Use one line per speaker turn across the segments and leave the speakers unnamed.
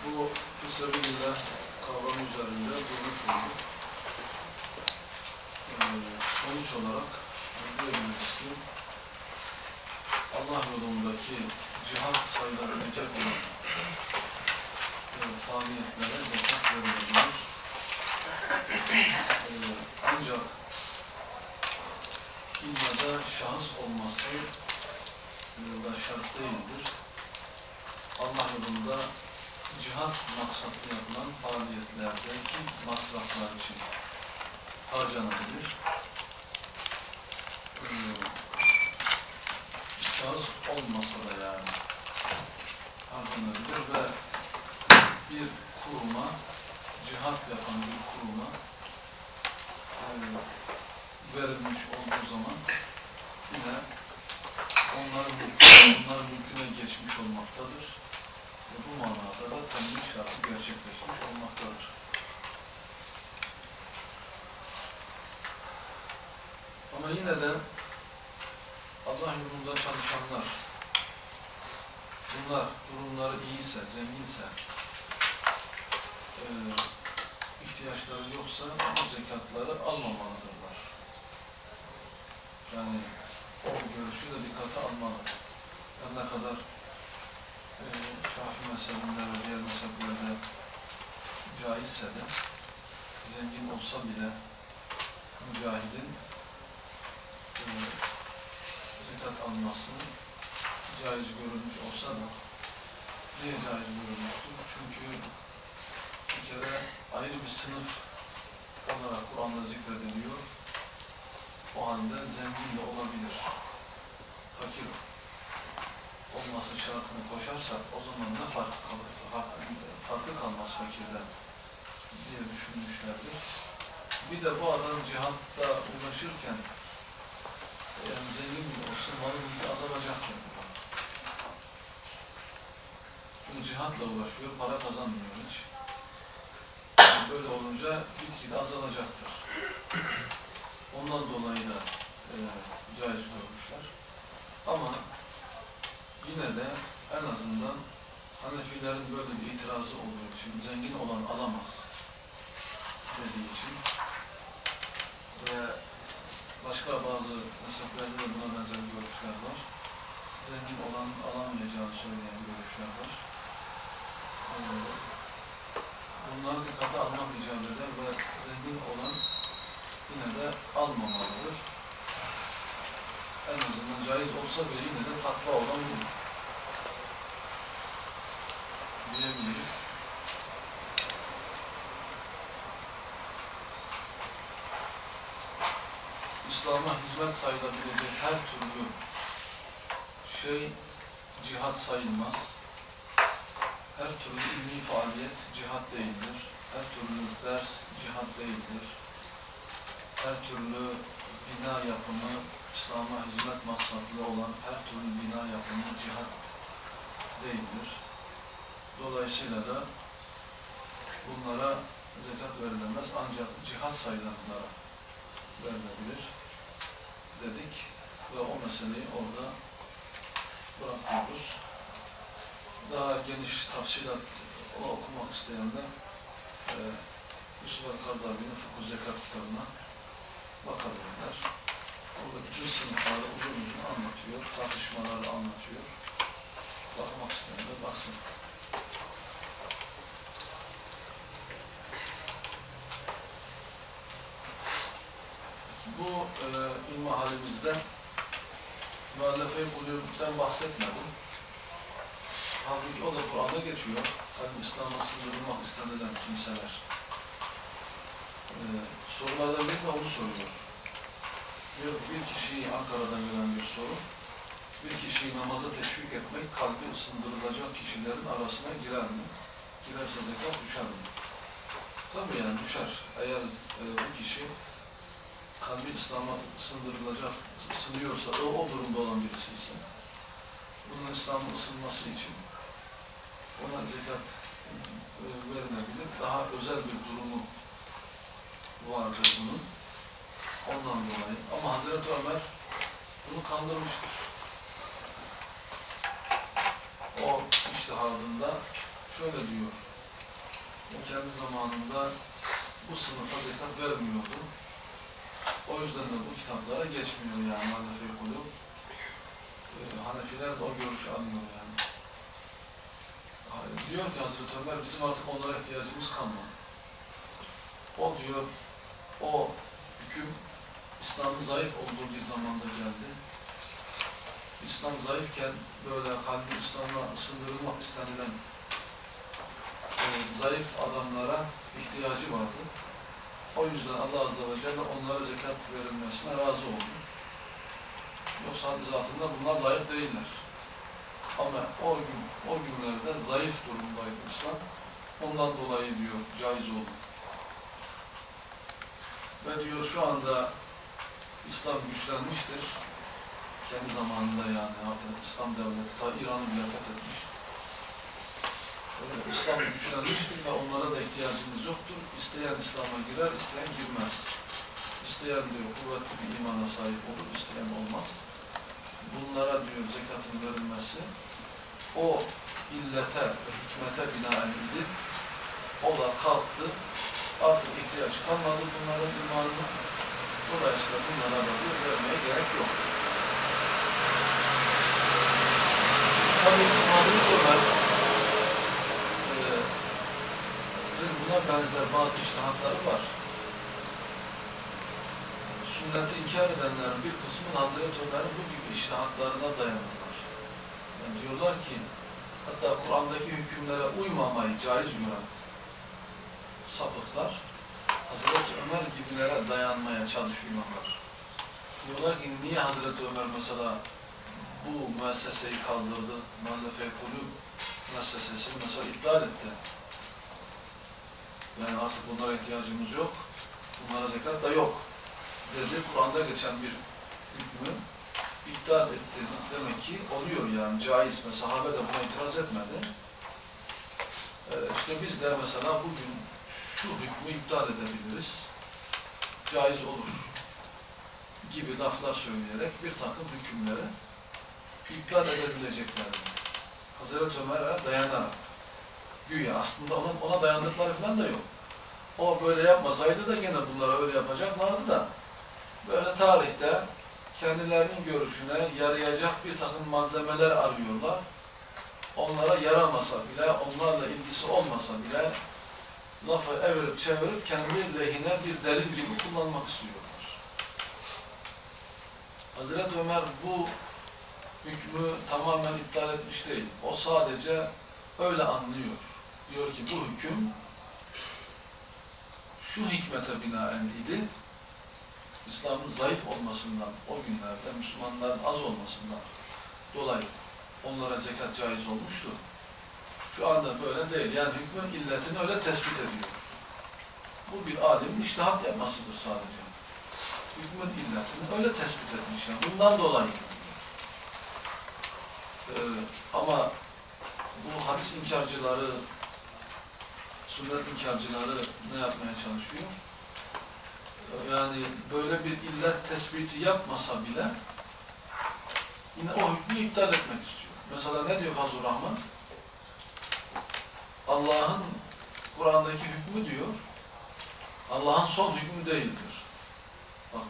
Bu Fisabilillah kavramı üzerinde durmuş olduk. Sonuç olarak diyebiliriz ki Allah yolundaki cihat sayılabilecek olan faaliyetlere zekat verilebilir. Ancak illa da şahıs olması da şart değildir. Allah yolunda cihat maksatlı yapılan faaliyetlerdeki masraflar için harcanabilir. Şahıs olmasa da yani harcanabilir ve bir kuruma, cihat yapan bir kuruma verilmiş olduğu zaman yine onların mülküne geçmiş olmaktadır. Ve bu manada da temel şartı gerçekleşmiş olmaktadır. Ama yine de Allah yolunda çalışanlar, bunlar durumları iyiyse, zenginse, ihtiyaçları yoksa bu zekatları almamalıdırlar. Yani o görüşü de dikkate almalı. Her ne kadar Şafii mezhebinde ve diğer mezheplerde caizse de, zengin olsa bile mücahidin zekat almasını caiz görülmüş olsa da niye caiz görülmüştür? Çünkü bir kere ayrı bir sınıf olarak Kur'an'da zikrediliyor. O halde zengin de olabilir. Fakir olması şartını koşarsak o zaman ne farkı kalır? Farklı kalmaz fakirden diye düşünmüşlerdir. Bir de bu adam cihatta uğraşırken yani zengin bile olsun malı mülkü azalacaktır. Çünkü cihatla uğraşıyor, para kazanmıyor hiç. Yani böyle olunca gitgide azalacaktır. Ondan dolayı da caiz görmüşler. Ama yine de en azından Hanefilerin böyle bir itirazı olduğu için, zengin olan alamaz dediği için ve başka bazı mezheplerde de buna benzer görüşler var. Zengin olan alamayacağını söyleyen görüşler var. Bunları dikkate almak icap eder ve zengin olan yine de almamalıdır. En azından caiz olsa bile yine de takva olan budur diyebiliriz. İslam'a hizmet sayılabilecek her türlü şey cihat sayılmaz. Her türlü ilmi faaliyet cihat değildir. Her türlü ders cihat değildir. Her türlü bina yapımı, İslam'a hizmet maksatlı olan her türlü bina yapımı cihat değildir. Dolayısıyla da bunlara zekat verilemez. Ancak cihat sayılanlara verilebilir dedik ve o meseleyi orada bırakıyoruz. Daha geniş tafsilat okumak isteyenler Yusuf el-Kardavi'nin Fıkıh Zekat kitabına bakabilirler. Orada bütün sınıfları uzun uzun anlatıyor, tartışmaları anlatıyor. Bakmak isteyenler baksın. Bu ilmihalimizde müellefe-i kulüpten bahsetmedim. Halbuki o da Kur'an'da geçiyor. Hani İslam'a sığdırılmak istenilen kimseler. Sorulardan biri de onu soruyor. Bir kişiyi Ankara'dan gelen bir soru. Bir kişiyi namaza teşvik etmek kalbi ısındırılacak kişilerin arasına girer mi? Girerse zekat düşer mi? Tabii yani düşer. Eğer bu kişi kalbi İslam'a ısındırılacak, ısınıyorsa, o durumda olan birisi ise bunun İslam'ın ısınması için ona zekat verilebilir. Daha özel bir durumu vardır bunun. Ondan dolayı. Ama Hazreti Ömer bunu kandırmıştır. O içtihadında şöyle diyor. O kendi zamanında bu sınıfa zekat vermiyordu. O yüzden de bu kitaplara geçmiyor yani Hanefi kulüp. Hanefiler de o görüşü almıyor yani. Diyor ki Hazreti Ömer bizim artık onlara ihtiyacımız kalmadı. O diyor, o hüküm İslam'ın zayıf olduğu bir zamanda geldi. İslam zayıfken böyle kalbi İslam'a ısındırılmak istenilen zayıf adamlara ihtiyacı vardı. O yüzden Allah Azze ve Celle onlara zekat verilmesine razı oldu. Yoksa haddi zatında bunlar layık değiller. Ama o günlerde zayıf durumdaydı İslam. Ondan dolayı diyor caiz oldu. Ve diyor şu anda İslam güçlenmiştir. Kendi zamanında yani artık İslam devleti ta İran'ı bile fethetmiş. İslam güçlenmiştir ve onlara da ihtiyacımız yoktur. İsteyen İslam'a girer, isteyen girmez. İsteyen diyor kuvvetli bir imana sahip olur, isteyen olmaz. Bunlara diyor zekatın verilmesi o illete ve hikmete binaen idi. O da kalktı. Artık ihtiyaç kalmadı bunların imanına. Dolayısıyla bunlara da diyor vermeye gerek yok. Tabii Hazreti Ömer buna benzer bazı içtihatları var. Sünneti inkar edenlerin bir kısmı Hazreti Ömer'in bu gibi içtihatlarına dayanırlar. Yani diyorlar ki hatta Kur'an'daki hükümlere uymamayı caiz gören sapıklar Hazreti Ömer gibilere dayanmaya çalışıyorlar. Diyorlar ki niye Hazreti Ömer mesela bu müesseseyi kaldırdı, Muhallefe Kulüp müessesesini mesela iptal etti. Yani artık bunlara ihtiyacımız yok, bunlara zekat da yok dedi. Kur'an'da geçen bir hükmü iptal etti. Demek ki oluyor yani caiz ve sahabe de buna itiraz etmedi. İşte biz de mesela bugün şu hükmü iptal edebiliriz, caiz olur gibi laflar söyleyerek bir takım hükümleri iptal edebileceklerini Hazreti Ömer'e dayanarak güya aslında ona dayandıkları falan da yok. O böyle yapmasaydı da gene bunlara öyle yapacaklardı da böyle tarihte kendilerinin görüşüne yarayacak bir takım malzemeler arıyorlar. Onlara yaramasa bile, onlarla ilgisi olmasa bile lafı evirip çevirip kendi lehine bir delil gibi kullanmak istiyorlar. Hazreti Ömer bu hükmü tamamen iptal etmiş değil. O sadece öyle anlıyor. Diyor ki bu hüküm şu hikmete binaen idi. İslam'ın zayıf olmasından, o günlerde Müslümanların az olmasından dolayı onlara zekat caiz olmuştu. Şu anda böyle değil. Yani hükmün illetini öyle tespit ediyor. Bu bir alimin içtihat yapmasıdır sadece. Hükmün illetini öyle tespit etmiş. Yani bundan dolayı. Ama bu hadis inkarcıları, sünnet inkarcıları ne yapmaya çalışıyor? Yani böyle bir illet tespiti yapmasa bile yine o hükmü iptal etmek istiyor. Mesela ne diyor Fazlur Rahman? Allah'ın Kur'an'daki hükmü diyor, Allah'ın son hükmü değildir. Bakın.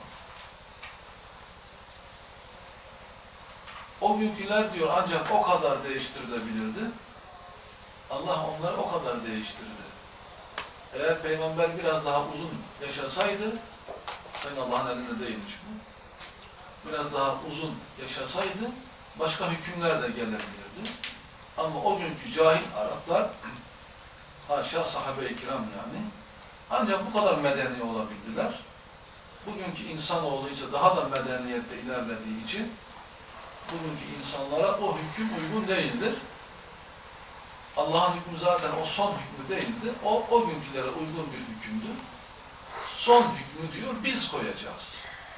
O günküler diyor ancak o kadar değiştirilebilirdi. Allah onları o kadar değiştirdi. Eğer peygamber biraz daha uzun yaşasaydı, sen Allah'ın elinde değilmiş bu. Biraz daha uzun yaşasaydı başka hükümler de gelebilirdi. Ama o günkü cahil Araplar, haşa sahabe-i kiram yani, ancak bu kadar medeni olabildiler. Bugünkü insanoğlu ise daha da medeniyette ilerlediği için bugünkü insanlara o hüküm uygun değildir. Allah'ın hükmü zaten o son hükmü değildi. O günkülere uygun bir hükümdü. Son hükmü diyor biz koyacağız.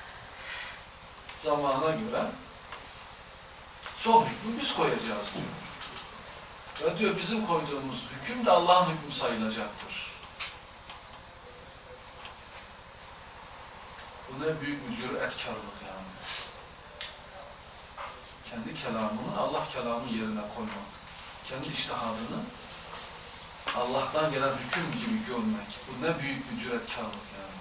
Zamana göre son hükmü biz koyacağız diyor. Ve diyor bizim koyduğumuz hüküm de Allah'ın hükmü sayılacaktır. Bu ne büyük bir cüretkarlık yani. Kendi kelamını Allah kelamı yerine koymak. Kendi içtihadını Allah'tan gelen hüküm gibi görmek. Bu ne büyük bir cüretkarlık yani.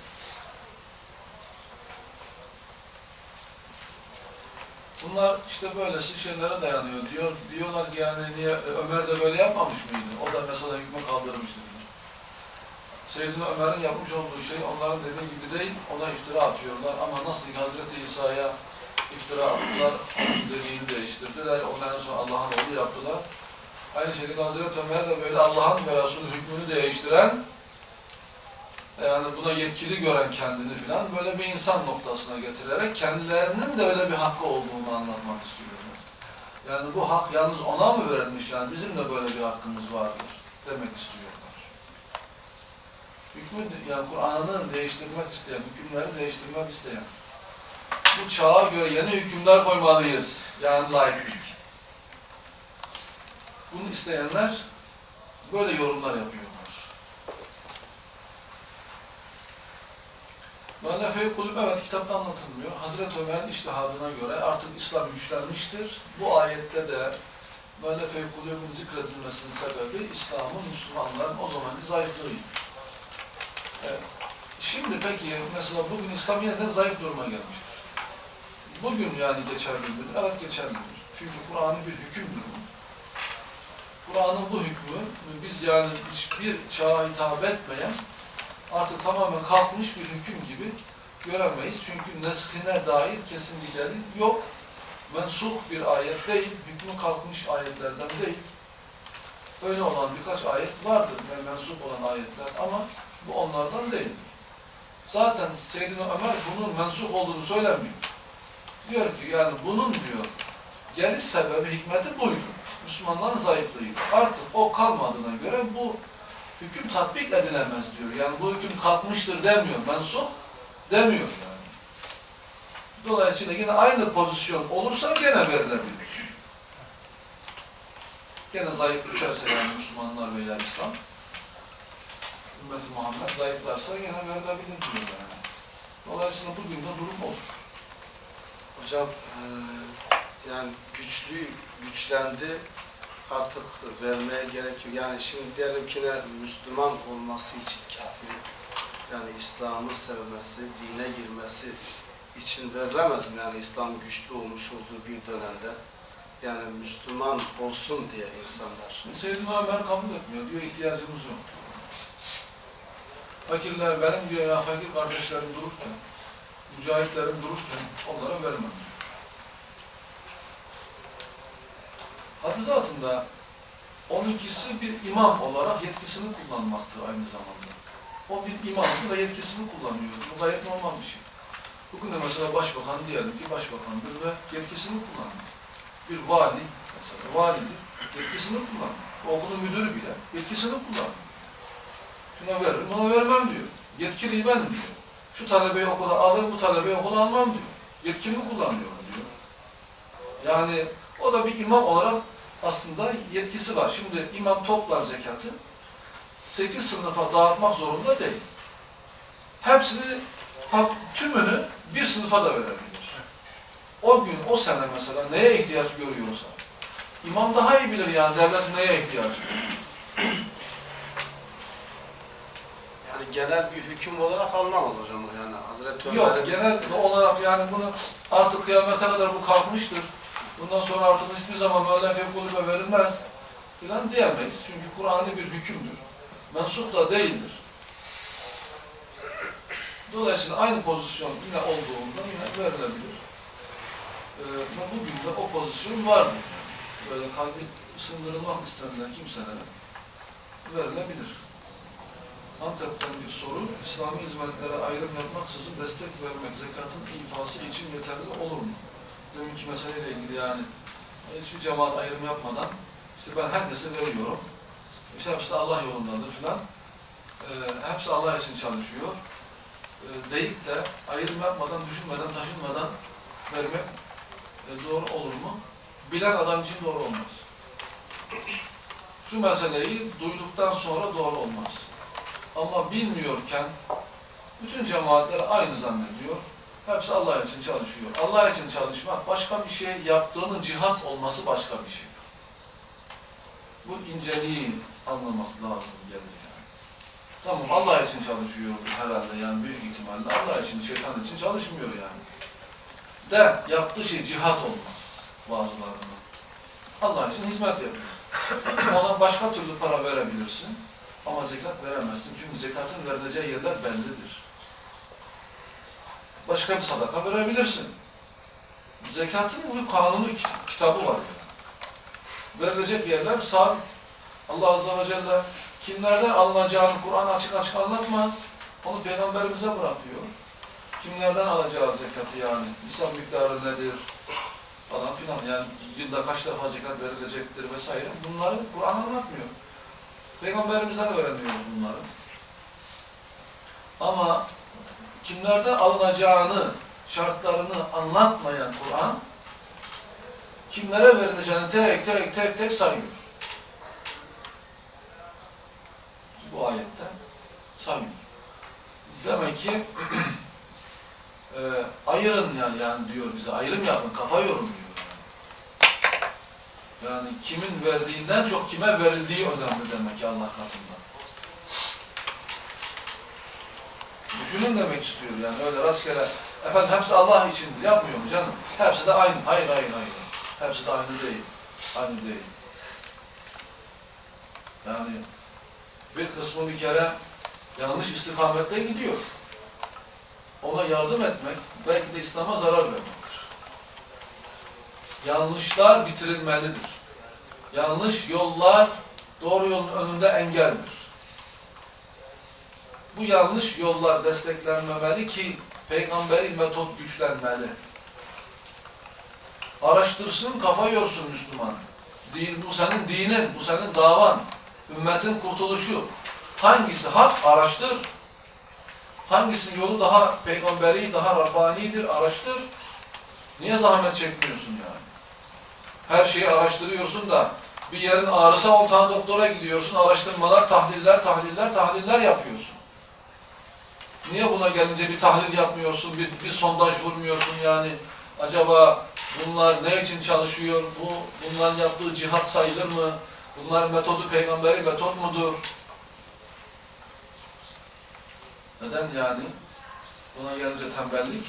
Bunlar işte böylesi şeylere dayanıyor. Diyorlar ki yani niye Ömer de böyle yapmamış mıydı? O da mesela hükmü kaldırmıştı. Seyyidina Ömer'in yapmış olduğu şey onların dediği gibi değil, ona iftira atıyorlar. Ama nasıl ki Hazreti İsa'ya iftira attılar, onun dediğini değiştirdiler, ondan sonra Allah'ın oğlu yaptılar. Aynı şekilde Hazreti Ömer de böyle Allah'ın ve Resul'ün hükmünü değiştiren, yani buna yetkili gören kendini filan böyle bir insan noktasına getirerek kendilerinin de öyle bir hakkı olduğunu anlatmak istiyorlar. Yani bu hak yalnız ona mı verilmiş, yani bizim de böyle bir hakkımız vardır demek istiyorlar. Hükmü, yani Kur'an'ı değiştirmek isteyen, hükümleri değiştirmek isteyen, bu çağa göre yeni hükümler koymalıyız. Yani laiklik. Bunu isteyenler böyle yorumlar yapıyorlar. Müellefe-i kulüp, evet, kitapta anlatılmıyor. Hazreti Ömer'in içtihadına göre artık İslam güçlenmiştir. Bu ayette de müellefe-i kulübün zikredilmesinin sebebi İslam'ın, Müslümanların o zamanki zayıflığıydı. Evet. Şimdi peki mesela bugün İslam yeniden zayıf duruma gelmiştir. Bugün yani geçerli midir? Evet, geçerlidir. Çünkü Kur'an'ın bir hükümdür bu. Kur'an'ın bu hükmü biz yani hiçbir çağa hitap etmeyen artık tamamen kalkmış bir hüküm gibi göremeyiz. Çünkü neshine dair kesin bir delil yok. Mensuh bir ayet değil, hükmü kalkmış ayetlerden değil. Öyle olan birkaç ayet vardır, mensuh olan ayetler ama bu onlardan değil. Zaten Seyyidina Ömer bunun mensuh olduğunu söylemiyor. Diyor ki yani bunun diyor geliş sebebi, hikmeti buydu. Müslümanların zayıflığıydı. Artık o kalmadığına göre bu hüküm tatbik edilemez diyor. Yani bu hüküm kalkmıştır demiyor. Mensuh demiyor yani. Dolayısıyla yine aynı pozisyon olursa gene verilebilir. Gene zayıf düşerse yani Müslümanlar veya İslam, Ümmet-i Muhammed zayıflarsa gene verilebilir diyor yani. Dolayısıyla bugün de durum olur.
Hocam yani güçlendi, artık vermeye gerekiyor. Yani şimdi diyelim ki Müslüman olması için kafir, yani İslam'ı sevmesi, dine girmesi için verilemez mi? Yani İslam güçlü olmuş olduğu bir dönemde yani Müslüman olsun diye insanlar.
Seyyidina Ömer kabul etmiyor. Diyor ihtiyacımız yok. Fakirler benim diyor ya, fakir kardeşlerim dururken, mücahitlerim dururken onlara vermem. Adı zatında onunkisi bir imam olarak yetkisini kullanmaktır aynı zamanda. O bir imamdır ve yetkisini kullanıyor. Bu gayet normal bir şey. Bugün de mesela başbakan diyelim ki başbakandır ve yetkisini kullanıyor. Bir vali mesela validir, yetkisini kullanıyor. Okulun müdürü bile yetkisini kullanıyor. Şuna veririm, buna vermem diyor. Yetkiliyi ben diyor. Şu talebeyi okula alır, bu talebeyi okula almam diyor. Yetkimi kullanıyorum diyor. Yani o da bir imam olarak aslında yetkisi var. Şimdi imam toplar zekatı, 8 sınıfa dağıtmak zorunda değil. Hepsini, tümünü bir sınıfa da verebilir. O gün, o sene mesela neye ihtiyaç görüyorsa, imam daha iyi bilir yani devlet neye ihtiyacı var.
Yani genel bir hüküm olarak alınamaz hocam yani Hazreti Ömer'in...
Yok, genel olarak yani bunu artık kıyamete kadar bu kalkmıştır. Bundan sonra artık hiçbir zaman müellefe kulübe verilmez filan diyemeyiz. Çünkü Kur'an'ı bir hükümdür. Mensuh da değildir. Dolayısıyla aynı pozisyon yine olduğunda yine verilebilir. Ve bugün de o pozisyon vardır. Böyle kalbi sındırılmak istenilen kimselere verilebilir. Antep'ten bir soru, İslami hizmetlere ayrım yapmaksızın destek vermek zekatın ifası için yeterli olur mu? Deminki meseleyle ilgili yani hiçbir cemaat ayrım yapmadan işte ben herkese veriyorum. İşte hepsi de Allah yolundadır filan. Hepsi Allah için çalışıyor. Deyip de ayrım yapmadan, düşünmeden, taşınmadan vermek doğru olur mu? Bilen adam için doğru olmaz. Şu meseleyi duyduktan sonra doğru olmaz. Ama bilmiyorken bütün cemaatler aynı zannediyor. Hepsi Allah için çalışıyor. Allah için çalışmak başka bir şey, yaptığının cihat olması başka bir şey. Bu inceliği anlamak lazım gelir yani. Tamam, Allah için çalışıyor herhalde yani, büyük ihtimalle Allah için, şeytan için çalışmıyor yani. De yaptığı şey cihat olmaz bazılarının. Allah için hizmet yapıyor. Ona başka türlü para verebilirsin ama zekat veremezsin. Çünkü zekatın verileceği yerler bellidir. Başka bir sadaka verebilirsin. Zekatın bir kanunu, kitabı var yani. Verilecek yerler sabit. Allah Azze ve Celle kimlerden alınacağını Kur'an açık açık anlatmaz. Onu Peygamberimize bırakıyor. Kimlerden alacağı zekatı yani, nisap miktarı nedir falan filan, yani yılda kaç defa zekat verilecektir vesaire. Bunları Kur'an anlatmıyor. Peygamberimizden öğreniyoruz bunları. Ama kimlerden alınacağını, şartlarını anlatmayan Kur'an, kimlere verileceğini tek tek sayıyor. Bu ayette sayıyor. Demek ki ayırın yani diyor bize, ayrım yapın, kafa yorun diyor. Yani kimin verdiğinden çok kime verildiği önemli demek ki Allah katında. Düşünün demek istiyor yani, öyle rastgele, efendim hepsi Allah içindir, yapmıyor mu canım? Hepsi de aynı. Hayır. Hepsi de aynı değil. Aynı değil. Yani bir kısmı bir kere yanlış istikamette gidiyor. Ona yardım etmek, belki de İslam'a zarar vermektir. Yanlışlar bitirilmelidir. Yanlış yollar doğru yolun önünde engeldir. Bu yanlış yollar desteklenmemeli ki peygamberi metot güçlenmeli. Araştırsın, kafa yorsun Müslüman. Bu senin dinin, bu senin davan, ümmetin kurtuluşu. Hangisi hak? Araştır. Hangisinin yolu daha peygamberi, daha Rabbani'dir? Araştır. Niye zahmet çekmiyorsun yani? Her şeyi araştırıyorsun da bir yerin ağrısı 10 tane doktora gidiyorsun, araştırmalar, tahliller yapıyorsun. Niye buna gelince bir tahlil yapmıyorsun, bir sondaj vurmuyorsun yani? Acaba bunlar ne için çalışıyor? Bunların yaptığı cihat sayılır mı? Bunların metodu peygamberi metot mudur? Neden yani? Buna gelince tembellik.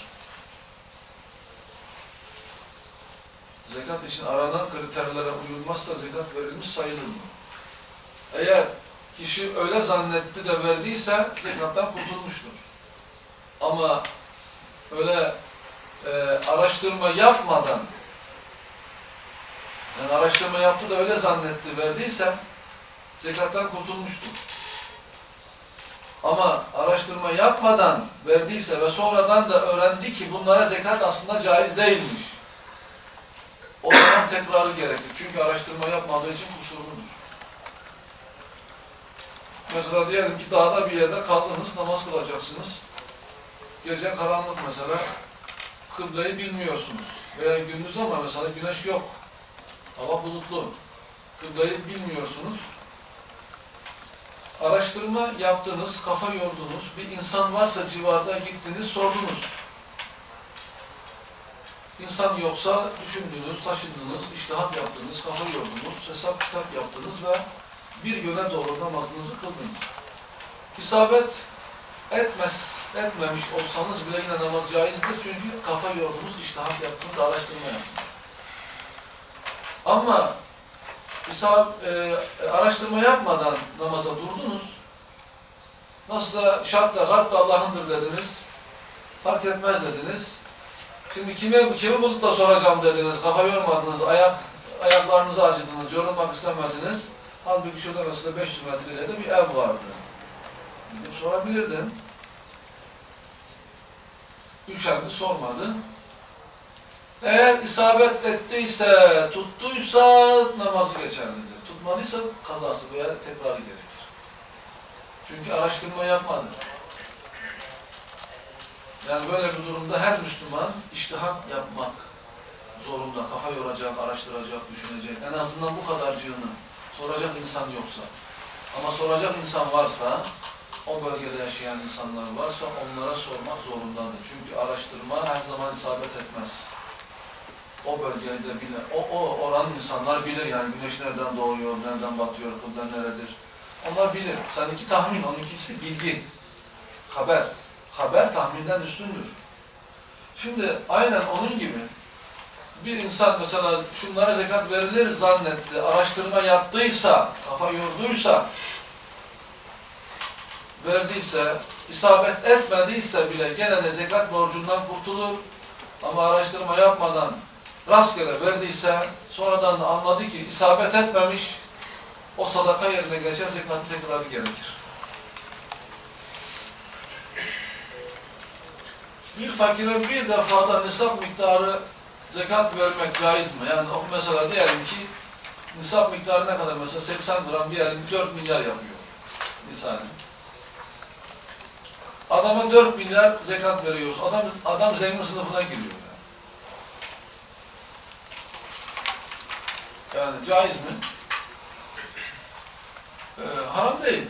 Zekat için aranan kriterlere uyulmazsa zekat verilmiş sayılır mı? Eğer kişi öyle zannetti de verdiyse zekattan kurtulmuştur. Ama öyle araştırma yapmadan, yani araştırma yaptı da öyle zannetti verdiyse zekattan kurtulmuştur. Ama araştırma yapmadan verdiyse ve sonradan da öğrendi ki bunlara zekat aslında caiz değilmiş, o zaman tekrarı gerekir. Çünkü araştırma yapmadığı için kusurludur. Mesela diyelim ki dağda bir yerde kaldınız, namaz kılacaksınız. Gece karanlık mesela, kıbleyi bilmiyorsunuz. Veya gündüz ama mesela güneş yok, hava bulutlu. Kıbleyi bilmiyorsunuz. Araştırma yaptınız, kafa yordunuz. Bir insan varsa civarda gittiniz, sordunuz. İnsan yoksa düşündünüz, taşındınız, içtihat yaptınız, kafa yordunuz, hesap kitap yaptınız ve bir yöne doğru namazınızı kıldınız. İsabet etmemiş olsanız bile yine namaz caizdir. Çünkü kafa yordunuz, içtihat yaptınız, araştırma yaptınız. Ama araştırma yapmadan namaza durdunuz. Nasılsa şart da garp da Allah'ındır dediniz. Fark etmez dediniz. Şimdi kimi bulup da soracağım dediniz. Kafa yormadınız, ayaklarınızı acıdınız, yorulmak istemediniz. Halbuki şurada mesela 500 metre ileride bir ev vardı. Gidip sorabilirdin. Üşendi, sormadı. Eğer isabet ettiyse, tuttuysa namazı geçerlidir. Tutmadıysa kazası veya tekrarı gerekir. Çünkü araştırma yapmadı. Yani böyle bir durumda her Müslüman içtihat yapmak zorunda. Kafa yoracak, araştıracak, düşünecek. En azından bu kadarcığını soracak insan yoksa. Ama soracak insan varsa, o bölgede yaşayan insanlar varsa onlara sormak zorundadır. Çünkü araştırma her zaman isabet etmez. O bölgede bilir, o oranın insanlar bilir yani güneş nereden doğuyor, nereden batıyor, kıble neredir. Onlar bilir. Seninki tahmin, onunkisi bilgi. Haber. Haber tahminden üstündür. Şimdi aynen onun gibi bir insan mesela şunlara zekat verilir zannetti, araştırma yaptıysa, kafa yorduysa, verdiyse, isabet etmediyse bile gene de zekat borcundan kurtulur. Ama araştırma yapmadan rastgele verdiyse, sonradan da anladı ki isabet etmemiş, o sadaka yerine geçer, zekatı tekrarı gerekir. Bir fakire bir defada nisap miktarı zekat vermek caiz mi? Yani mesela diyelim ki nisap miktarı ne kadar mesela 80 gram diyelim 4 milyar yapıyor. Misal. Adama 4 milyar zekat veriyoruz. Adam zengin sınıfına giriyor. Yani caiz mi? Haram değil.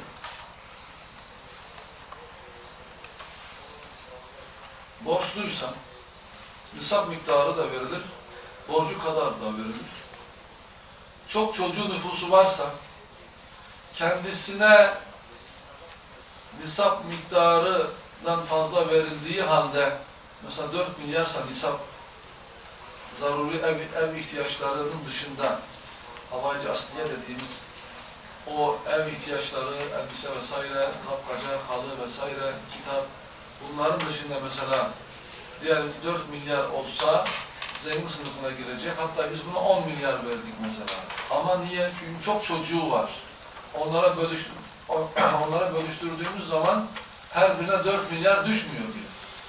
Borçluysa nisap miktarı da verilir, borcu kadar da verilir. Çok çocuğu nüfusu varsa kendisine nisap miktarından fazla verildiği halde mesela 4 milyarsa nisap zaruri ev ihtiyaçlarının dışında havacı asliye dediğimiz o ev ihtiyaçları, elbise vesaire, kapkaca, halı vesaire, kitap, bunların dışında mesela diyelim 4 milyar olsa zengin sınıfına girecek. Hatta biz buna 10 milyar verdik mesela. Ama niye? Çünkü çok çocuğu var. Onlara bölüştürdüğümüz zaman her birine 4 milyar düşmüyor diyor.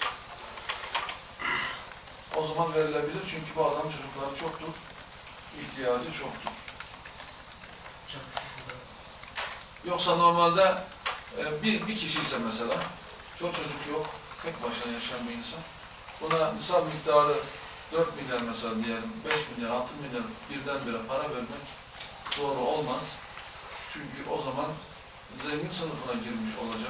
O zaman verilebilir. Çünkü bu adamın çocukları çoktur. İhtiyacı çoktur. Yoksa normalde bir kişi ise mesela çok çocuk yok. Tek başına yaşayan bir insan. Buna nisap miktarı 4 milyar mesela diyelim, 5 milyar, 6 milyar birdenbire para vermek doğru olmaz. Çünkü o zaman zengin sınıfına girmiş olacak.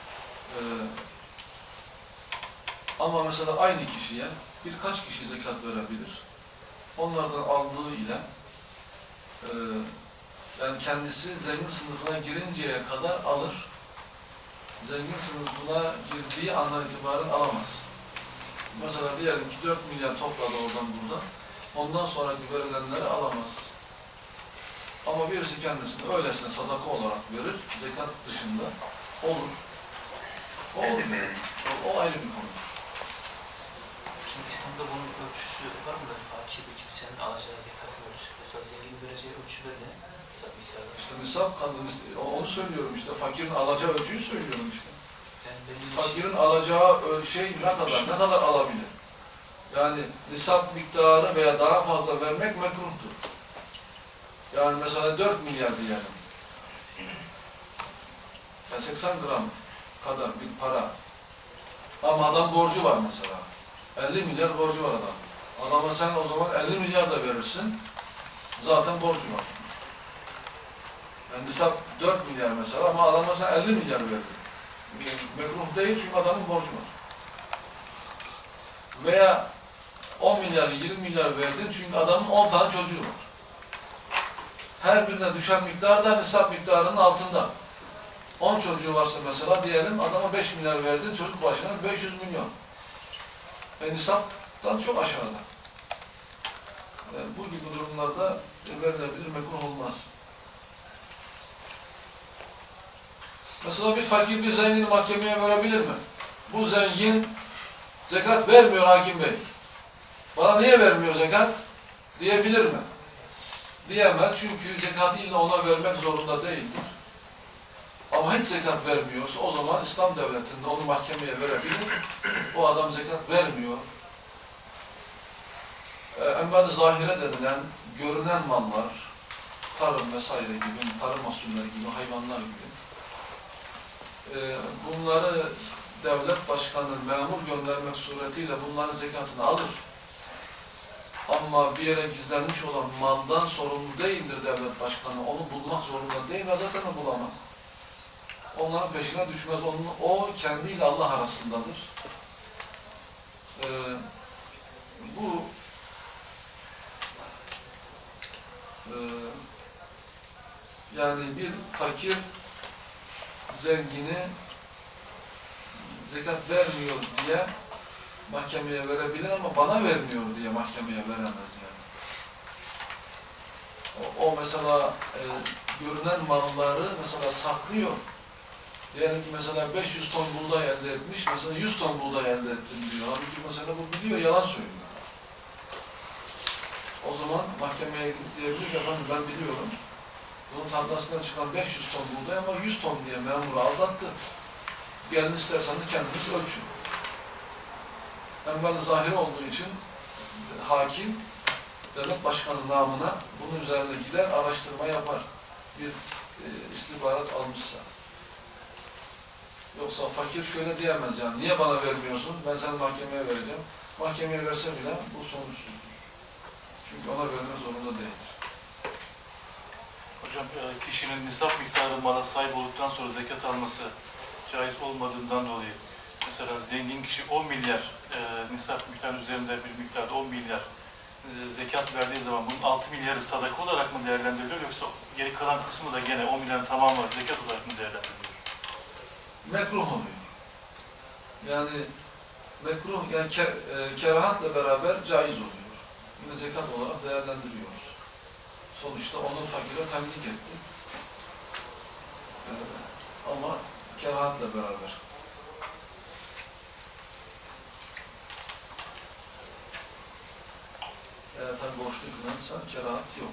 Ama mesela aynı kişiye birkaç kişi zekat verebilir. Onlardan aldığı ile yani kendisi zengin sınıfına girinceye kadar alır. Zengin sınıfına girdiği andan itibaren alamaz. Mesela diyelim ki 4 milyar topladı oradan buradan. Ondan sonraki verilenleri alamaz. Ama birisi kendisine öylesine sadaka olarak verir. Zekat dışında olur. O olur yani. O ayrı bir konu.
Şimdi İslam'da bunun ölçüsü var mı? Fakir bir kimsenin alacağı zekatın ölçüsü. Mesela zengin vereceği ölçüler ne? Nisap miktarı.
İşte nisap kadın, onu söylüyorum işte. Fakirin alacağı ölçüyü söylüyorum işte.
Yani
fakirin alacağı şey ne kadar alabilir? Yani nisap miktarı veya daha fazla vermek mekruhtur. Yani mesela 4 milyar diyelim. Yani 80 gram kadar bir para. Ama adam borcu var mesela. 50 milyar borcu var adam. Adama sen o zaman 50 milyar da verirsin. Zaten borcu var. Yani nisap 4 milyar mesela ama adama sen 50 milyar verdin. Mekruh değil çünkü adamın borcu var. Veya 10 milyar, 20 milyar verdin çünkü adamın 10 tane çocuğu var. Her birine düşen miktar da nisap miktarının altında. 10 çocuğu varsa mesela diyelim adama 5 milyar verdin, çocuk başına 500 milyon. Nisaptan çok aşağıda. Yani bu gibi durumlarda verilebilir, mekruh olmaz. Mesela bir fakir bir zengini mahkemeye verebilir mi? Bu zengin zekat vermiyor hakim bey. Bana niye vermiyor zekat? Diyebilir mi? Diyemez çünkü zekat illa ona vermek zorunda değildir. Ama hiç zekat vermiyorsa o zaman İslam devletinde onu mahkemeye verebilir. O adam zekat vermiyor. Enbad-ı zahire denilen görünen mallar, tarım vesaire gibi, tarım mahsulleri gibi, hayvanlar gibi. Bunları devlet başkanının memur göndermek suretiyle bunların zekatını alır. Ama bir yere gizlenmiş olan maldan sorumlu değildir devlet başkanı. Onu bulmak zorunda değil ve zaten de bulamaz. Onların peşine düşmez. O kendiyle Allah arasındadır. Bu yani bir fakir zengini zekat vermiyor diye mahkemeye verebilir ama bana vermiyor diye mahkemeye veremez yani. O mesela görünen malları mesela saklıyor. Diyelim ki mesela 500 ton buğday elde etmiş, mesela 100 ton buğday elde ettim diyor. Halbuki mesela bu biliyor, yalan söylüyor. O zaman mahkemeye gidip diyebilir ki efendim ben biliyorum. Bunun tarlasından çıkan 500 ton buğday ama 100 ton diye memuru aldattı. Gelin istersen de kendiniz ölçün. Enval-i zahiri olduğu için hakim, devlet başkanı namına bunun üzerine gider, araştırma yapar. Bir istihbarat almışsa. Yoksa fakir şöyle diyemez yani, niye bana vermiyorsun, ben seni mahkemeye vereceğim. Mahkemeye verse bile bu sonuçsuzdur. Çünkü ona verme zorunda değildir.
Hocam, kişinin nisap miktarı mala sahip olduktan sonra zekat alması caiz olmadığından dolayı, mesela zengin kişi 10 milyar nisap miktarının üzerinde bir miktarda 10 milyar zekat verdiği zaman bunun 6 milyarı sadaka olarak mı değerlendiriliyor, yoksa geri kalan kısmı da gene 10 milyarın tamamı zekat olarak mı değerlendiriliyor?
Mekruh oluyor. Yani mekruh, yani kerahatla beraber caiz oluyor. Yine zekat olarak değerlendiriyoruz. Sonuçta onu fakire temlik etti. Ama kerahatla beraber. Eğer tabi borçlu filansa kerahat yok.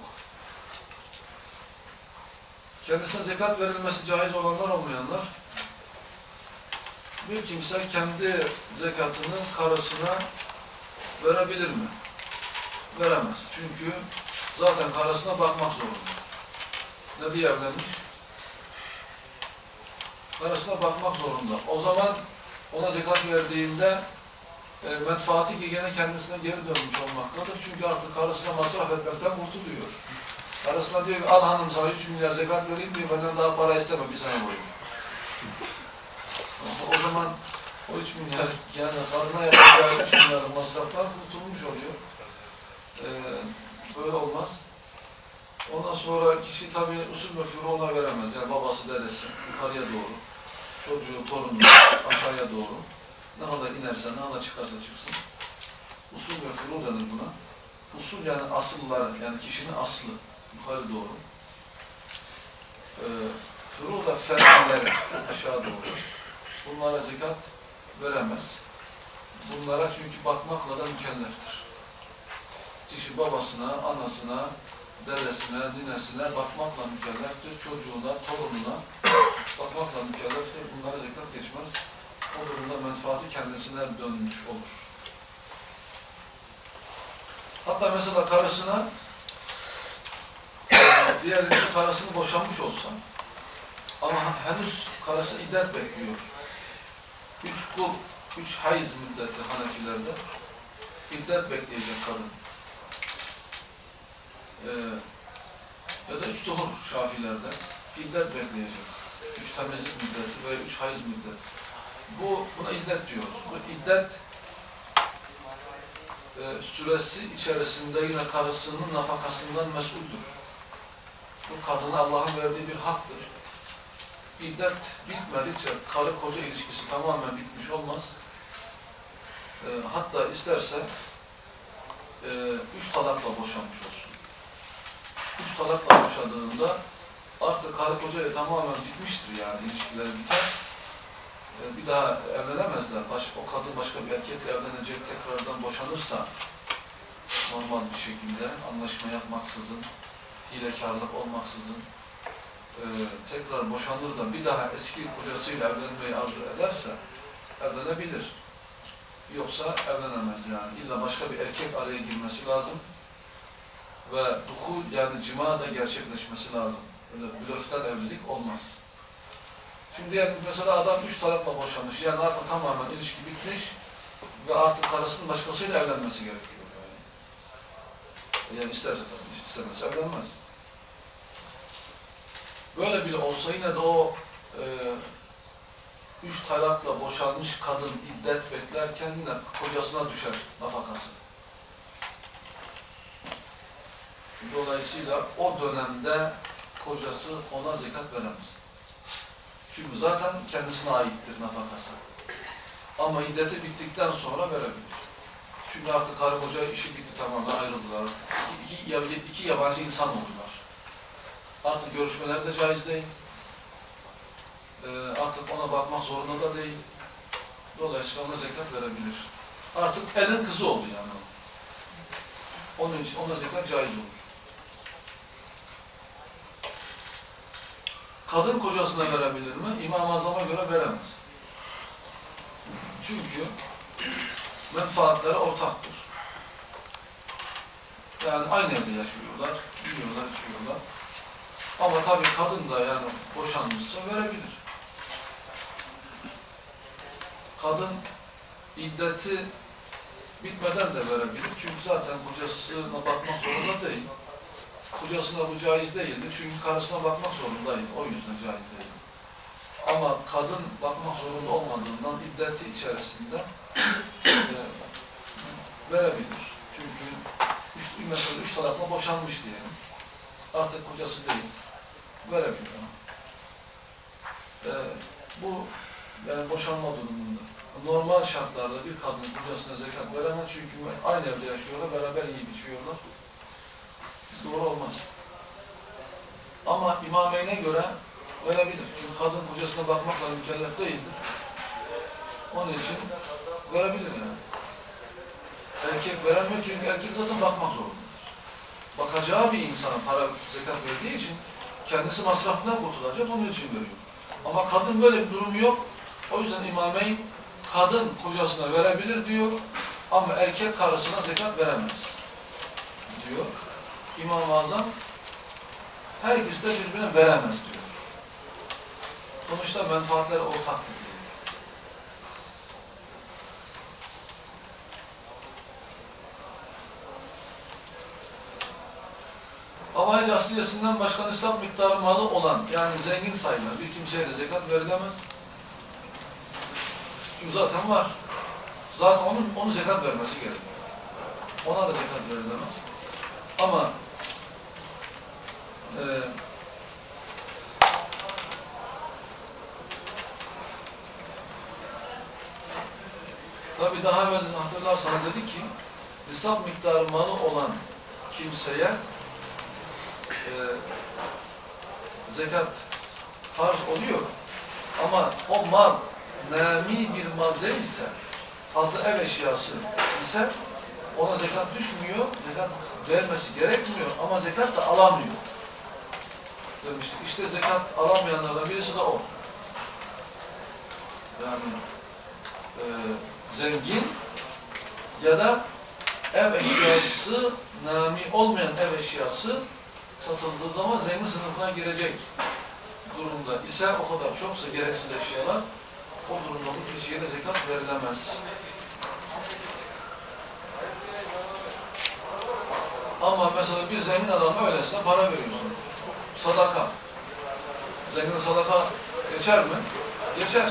Kendisine zekat verilmesi caiz olanlar olmayanlar, bir kimse kendi zekatını karısına verebilir mi? Veremez. Çünkü zaten karısına bakmak zorunda. Ne diye evlenmiş? Karısına bakmak zorunda. O zaman ona zekat verdiğinde menfaati ki gene kendisine geri dönmüş olmaktadır. Çünkü artık karısına masraf etmekten kurtuluyor. Karısına diyor ki al hanım sana 3 milyar zekat vereyim diyor, benden daha para isteme bir sene boyunca. O zaman o 3 milyar yani kadına yapacağı 3 milyar masraflar kurtulmuş oluyor. Böyle olmaz. Ondan sonra kişi tabii usul ve furu ona veremez. Yani babası, dedesi yukarıya doğru, çocuğu, torunu aşağıya doğru. Ne kadar inerse, ne kadar çıkarsa çıksın. Usul ve furu denir buna. Usul yani asıllar, yani kişinin aslı yukarı doğru. Furu da fer'leri aşağı doğru. Bunlara zekat veremez. Bunlara çünkü bakmakla da mükelleftir. Kişi babasına, anasına, dedesine, ninesine bakmakla mükelleftir. Çocuğuna, torununa bakmakla mükelleftir. Bunlara zekat geçmez. O durumda menfaati kendisine dönmüş olur. Hatta mesela karısına, diğer bir karısını boşanmış olsa ama henüz karısı iddet bekliyor. 3 hayız müddeti Hanefilerde iddet bekleyecek kadın. Ya da 3 doğur Şafilerde iddet bekleyecek. 3 temizlik müddeti ve 3 hayız müddeti. Buna iddet diyoruz. Bu iddet süresi içerisinde yine karısının nafakasından mesuldür. Bu kadına Allah'ın verdiği bir haktır. İddet bitmedikçe karı koca ilişkisi tamamen bitmiş olmaz. Hatta isterse 3 talakla boşanmış olsun. 3 talakla boşadığında artık karı kocayla tamamen bitmiştir yani ilişkiler biter. Bir daha evlenemezler. O kadın başka bir erkekle evlenecek, tekrardan boşanırsa normal bir şekilde anlaşma yapmaksızın, hilekarlık olmaksızın tekrar boşanır da bir daha eski kocasıyla evlenmeyi arzu ederse evlenebilir. Yoksa evlenemez yani. İlla başka bir erkek araya girmesi lazım ve duhul yani cima da gerçekleşmesi lazım. Öyle blöften evlilik olmaz. Şimdi yani mesela adam 3 talakla boşanmış. Yani artık tamamen ilişki bitmiş ve artık karısının başkasıyla evlenmesi gerekiyor. Yani isterse tabii, istemezse evlenmez. Böyle bile olsa yine de o 3 talakla boşanmış kadın iddet beklerken yine kocasına düşer nafakası. Dolayısıyla o dönemde kocası ona zekat veremez. Çünkü zaten kendisine aittir nafakası. Ama iddeti bittikten sonra verebilir. Çünkü artık karı koca işi bitti, tamamen ayrıldılar. İki yabancı insan oldular. Artık görüşmeler de caiz değil. Artık ona bakmak zorunda da değil. Dolayısıyla ona zekat verebilir. Artık elin kızı oldu yani. Onun için ona zekat caiz olur. Kadın kocasına verebilir mi? İmam-ı Azam'a göre veremez. Çünkü menfaatleri ortaktır. Yani aynı evde yaşıyorlar, yiyorlar, içiyorlar. Ama tabii kadın da yani boşanmışsa verebilir. Kadın iddeti bitmeden de verebilir. Çünkü zaten kocasına bakmak zorunda değil. Kocasına bu caiz değildir. Çünkü karısına bakmak zorundayım. O yüzden caiz değil. Ama kadın bakmak zorunda olmadığından iddeti içerisinde verebilir. Çünkü mesela üç tarafla boşanmış diyelim. Artık kocası değil. Verebilir. Bu yani boşanma durumunda. Normal şartlarda bir kadın kocasına zekat veremez. Çünkü aynı evde yaşıyorlar, beraber yiyip içiyorlar. Doğru olmaz. Ama İmameyn'e göre verebilir. Çünkü kadın kocasına bakmakla mükellef değildir. Onun için verebilir yani. Erkek veremiyor çünkü erkek zaten bakmak zorundadır. Bakacağı bir insana para zekat verdiği için kendisi masrafından kurtulacak, onun için veriyor. Ama kadın böyle bir durumu yok. O yüzden İmameyn kadın kocasına verebilir diyor ama erkek karısına zekat veremez diyor. İmam-ı Azam her ikisi de birbirine veremez diyor. Sonuçta menfaatleri ortaktır diyor. Alaycı asliyesinden başka nisap miktarı malı olan, yani zengin sayılan bir kimseye de zekat verilemez. Çünkü zaten var. Zaten onun zekat vermesi gerekiyor. Ona da zekat verilemez. Ama tabi daha evvel hatırlarsanız dedi ki nisap miktarı malı olan kimseye zekat farz oluyor. Ama o mal nami bir mal değilse, fazla ev eşyası ise ona zekat düşmüyor, zekat vermesi gerekmiyor ama zekat da alamıyor demiştik. İşte zekat alamayanlardan birisi de o. Yani zengin ya da ev eşyası, nami olmayan ev eşyası satıldığı zaman zengin sınıfına girecek durumda ise, o kadar çoksa gereksiz eşyalar, o durumda bu kişiye de zekat verilemez. Ama mesela bir zengin adama öylesine para veriyorsun. Sadaka. Zengin sadaka geçer mi? Geçer.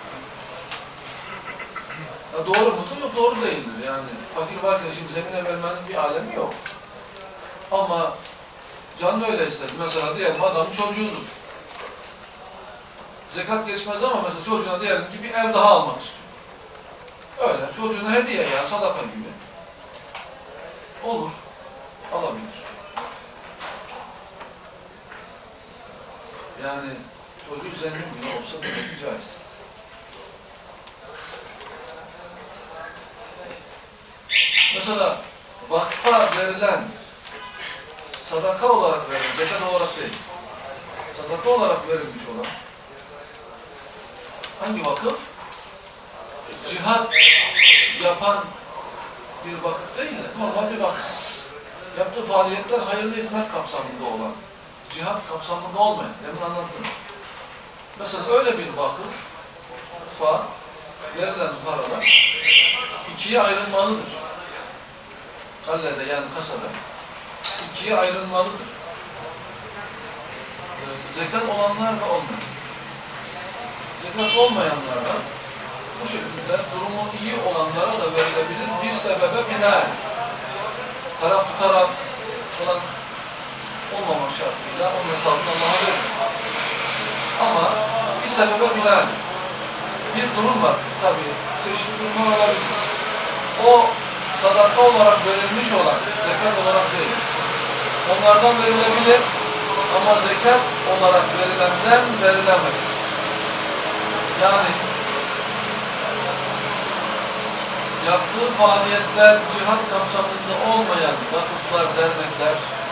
Ya doğru mudur? Yok, doğru değildir. Yani fakir varken şimdi zengine vermenin bir alemi yok. Ama canlı öyle ister. Mesela diyelim adamın çocuğudur. Zekat geçmez ama mesela çocuğuna diyelim ki bir ev daha almak istiyor. Öyle. Çocuğuna hediye ya, sadaka gibi. Olur. Alabilir. Yani çocuğu zengin bile olsa demek ki caiz. Mesela vakfa verilen, sadaka olarak verilen, zekat olarak değil, sadaka olarak verilmiş olan hangi vakıf? Cihat yapan bir vakıf değil de normal bir vakıf. Yaptığı faaliyetler hayırlı hizmet kapsamında olan, cihat kapsamında olmayan, demin anlattım. Mesela öyle bir vakıfa verilen paralar ikiye ayrılmalıdır. Kallede yani kasada ikiye ayrılmalıdır. Zekat olanlar ve olmayan. Zekat olmayanlara bu şekilde durumu iyi olanlara da verilebilir. Bir sebebe binaen. Taraf tutarak falan olmamak şartıyla onun hesabını Allah'a verir. Ama iki sebebe binaen bir durum var. Tabii çeşitli durumlar olabilir. O sadaka olarak verilmiş olan, zekat olarak değil. Onlardan verilebilir ama zekat olarak verilenden verilemez. Yani yaptığı faaliyetler cihat kapsamında olmayan vakıflar, dernekler,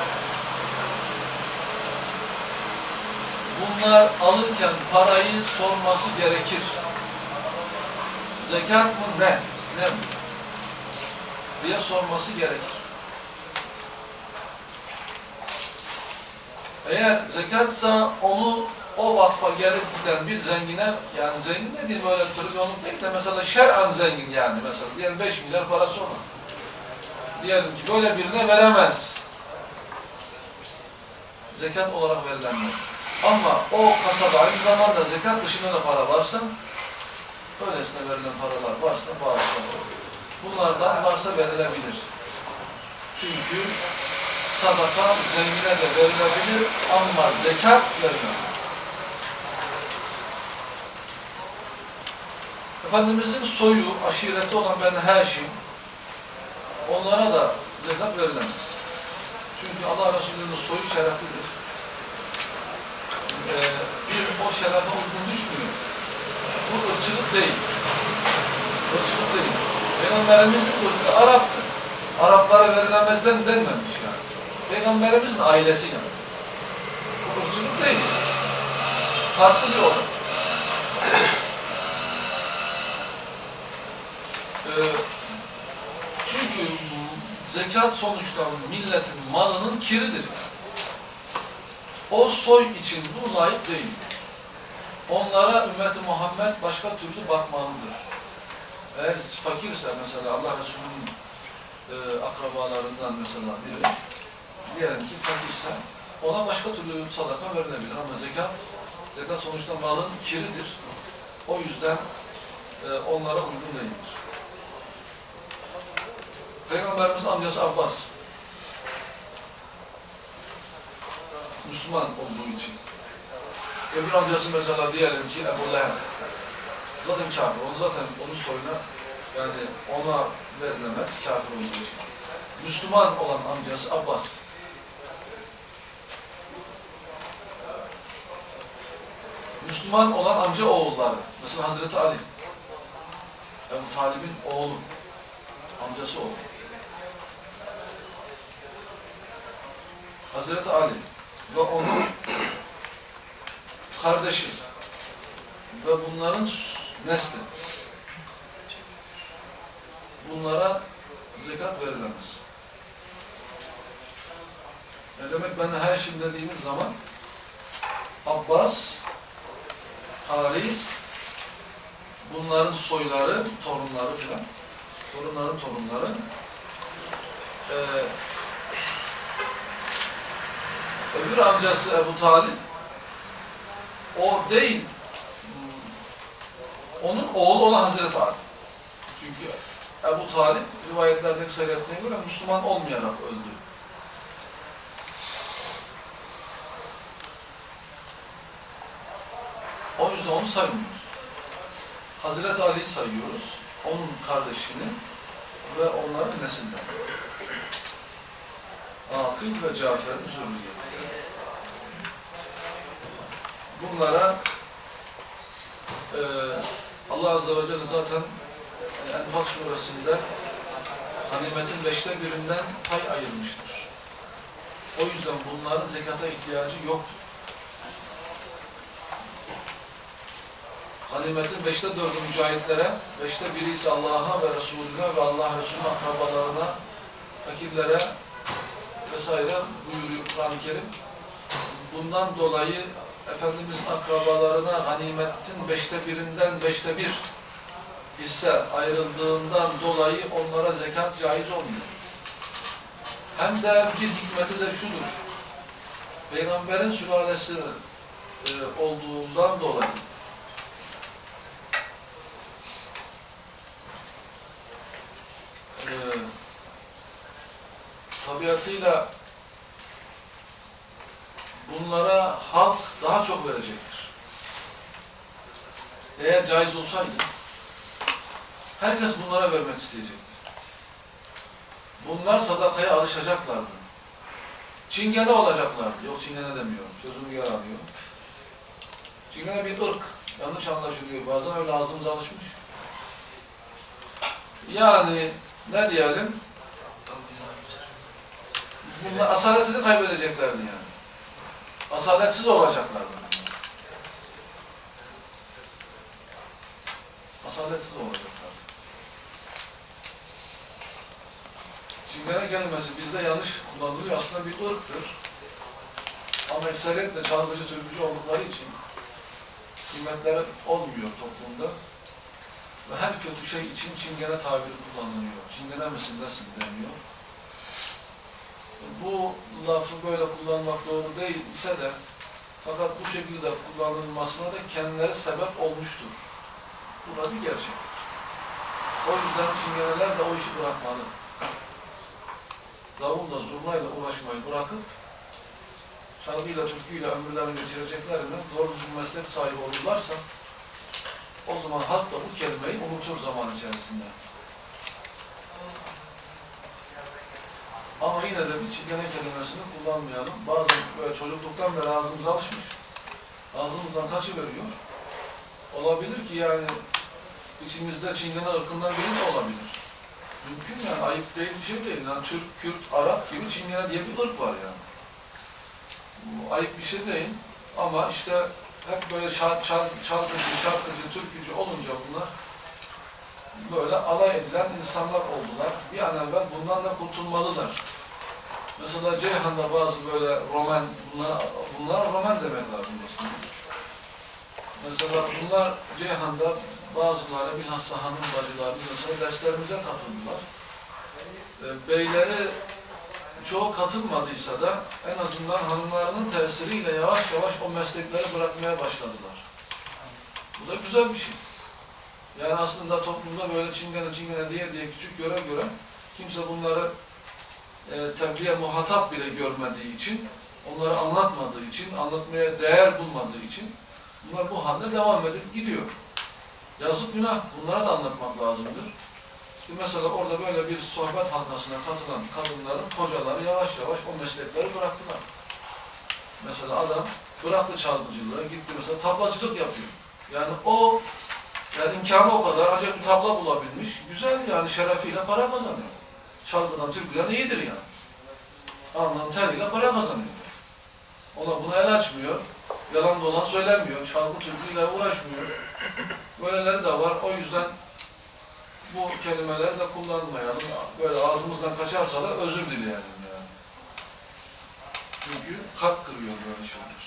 bunlar alırken parayı sorması gerekir. Zekat mı ne? Ne mi? diye sorması gerekir. Eğer zekatsa onu o vakfa gelip giden bir zengine, yani zengin dediğim böyle trilyonluk değil de mesela şer'an zengin yani mesela diyelim 5 milyar parası olan. Diyelim ki böyle birine veremez. Zekat olarak verilenler. Ama o kasada aynı zamanda zekat dışında da para varsa, öylesine verilen paralar varsa bağışlanır. Bunlardan varsa verilebilir. Çünkü sadaka zengine de verilebilir ama zekat verilemez. Efendimizin soyu, aşireti olan Beni Haşim, onlara da zekat verilemez. Çünkü Allah Resulü'nün soyu şereflidir. O şerefe uygun düşmüyor. Bu ırkçılık değil. Irkçılık değil. Peygamberimizin ırkı Arap'tır. Araplara verilemezden denmemiş yani. Peygamberimizin ailesi yani. Bu ırkçılık değil. Farklı bir olay. Çünkü zekat sonuçta milletin malının kiridir. O soy için bu layık değil. Onlara ümmeti Muhammed başka türlü bakmalıdır. Eğer fakirse mesela Allah Resulü'nün akrabalarından mesela biri, diyelim ki fakirse ona başka türlü sadaka verilebilir ama zekat sonuçta malın kiridir. O yüzden onlara uygun değildir. Peygamberimizin amcası Abbas Müslüman olduğu için. Öbür amcası mesela diyelim ki Ebu Leheb. Zaten kafir. Onun soyuna yani ona verilemez kafir olduğu için. Müslüman olan amcası Abbas. Müslüman olan amca oğulları. Mesela Hazreti Ali. Ebu Talib'in oğlu. Amcası oğlu. Hazreti Ali ve onun kardeşi ve bunların nesli. Bunlara zekat verilemez. Ne demek Beni Haşim dediğimiz zaman Abbas, Haris, bunların soyları, torunları filan, torunların torunları öbür amcası Ebu Talib o değil, onun oğlu olan Hazreti Ali. Çünkü Ebu Talib rivayetlerdeki sayılatına göre Müslüman olmayarak öldü. O yüzden onu saymıyoruz. Hazreti Ali'yi sayıyoruz, onun kardeşini ve onların neslinden. Akil ve Cafer'in zürriyeti. Bunlara Allah Azze ve Celle zaten Enfal suresinde ganimetin 1/5'inden pay ayırmıştır. O yüzden bunların zekata ihtiyacı yoktur. Ganimetin 4/5'ü mücahitlere, 1/5 ise Allah'a ve Resulüne ve Allah Resulü'nün akrabalarına, fakirlere vesaire buyuruyor Kur'an-ı Kerim. Bundan dolayı Efendimiz'in akrabalarına ganimetin 1/5'inden 1/5 hisse ayrıldığından dolayı onlara zekat caiz olmuyor. Hem de bir hikmeti de şudur. Peygamberin sülalesi olduğundan dolayı tabiatıyla bunlara halk daha çok verecektir. eğer caiz olsaydı herkes bunlara vermek isteyecekti. Bunlar sadakaya alışacaklardı. Çingene olacaklardı. Yok çingene demiyorum. Sözümü geri alıyorum. Çingene bir ırk. Yanlış anlaşılıyor. Bazen öyle ağzımıza alışmış. Yani ne diyelim? Bunlar asaletini kaybedeceklerdi yani. Asaletsiz olacaklardı. Asaletsiz olacaklardı. Çingene kelimesi bizde yanlış kullanılıyor. Aslında bir ırktır. Ama ekseriyetle çalgıcı, türkücü oldukları için kıymetleri olmuyor toplumda. Ve her kötü şey için çingene tabiri kullanılıyor. Çingene misin, nesin deniyor. Bu lafı böyle kullanmak doğru değil ise de fakat bu şekilde kullanılmasına da kendileri sebep olmuştur. Bu da bir gerçek. O yüzden çingeneler de o işi bırakmalı. Davulla, zurnayla uğraşmayı bırakıp çalgıyla, türküyle ömürlerini geçireceklerine doğru düzgün meslek sahibi olurlarsa o zaman halk da bu kelimeyi unutur zaman içerisinde. Ama yine de bir çingene kelimesini kullanmayalım. Bazen böyle çocukluktan beri ağzımıza alışmış. Ağzımızdan kaçıveriyor. Olabilir ki yani içimizde çingene ırkından biri de olabilir. Mümkün yani, ayıp değil bir şey değil. Yani Türk, Kürt, Arap gibi çingene diye bir ırk var yani. Bu ayıp bir şey değil. Ama işte hep böyle şarkıcı, türkücü olunca bunlar böyle alay edilen insanlar oldular. Bir an evvel bundan da kurtulmalılar. Mesela Ceyhan'da bazı böyle roman, bunlara roman demek lazım aslında. Mesela bunlar Ceyhan'da bazıları, bilhassa hanım bacılar, mesela derslerimize katıldılar. Beyleri çoğu katılmadıysa da en azından hanımlarının tesiriyle yavaş yavaş o meslekleri bırakmaya başladılar. Bu da güzel bir şey. Yani aslında toplumda böyle çingene diye küçük göre kimse bunları tebliğe muhatap bile görmediği için, onları anlatmadığı için, anlatmaya değer bulmadığı için bunlar bu halde devam edip gidiyor. Yazık günah, bunlara da anlatmak lazımdır. İşte mesela orada böyle bir sohbet halkasına katılan kadınların kocaları yavaş yavaş o meslekleri bıraktılar. Mesela adam bıraktı çalgıcılığı, gitti mesela tablacılık yapıyor. Yani o imkanı o kadar, acayip bir tabla bulabilmiş, güzel yani şerefiyle para kazanıyor. Çalgıdan, türküden iyidir yani. Alnının teriyle para kazanıyor. Ona buna el açmıyor, yalan dolan söylemiyor, çalgı türküyle uğraşmıyor. Böyleleri de var, o yüzden bu kelimeleri de kullanmayalım. Böyle ağzımızdan kaçarsa da özür dileyelim yani. Çünkü kalp kırıyor böyle şeyler.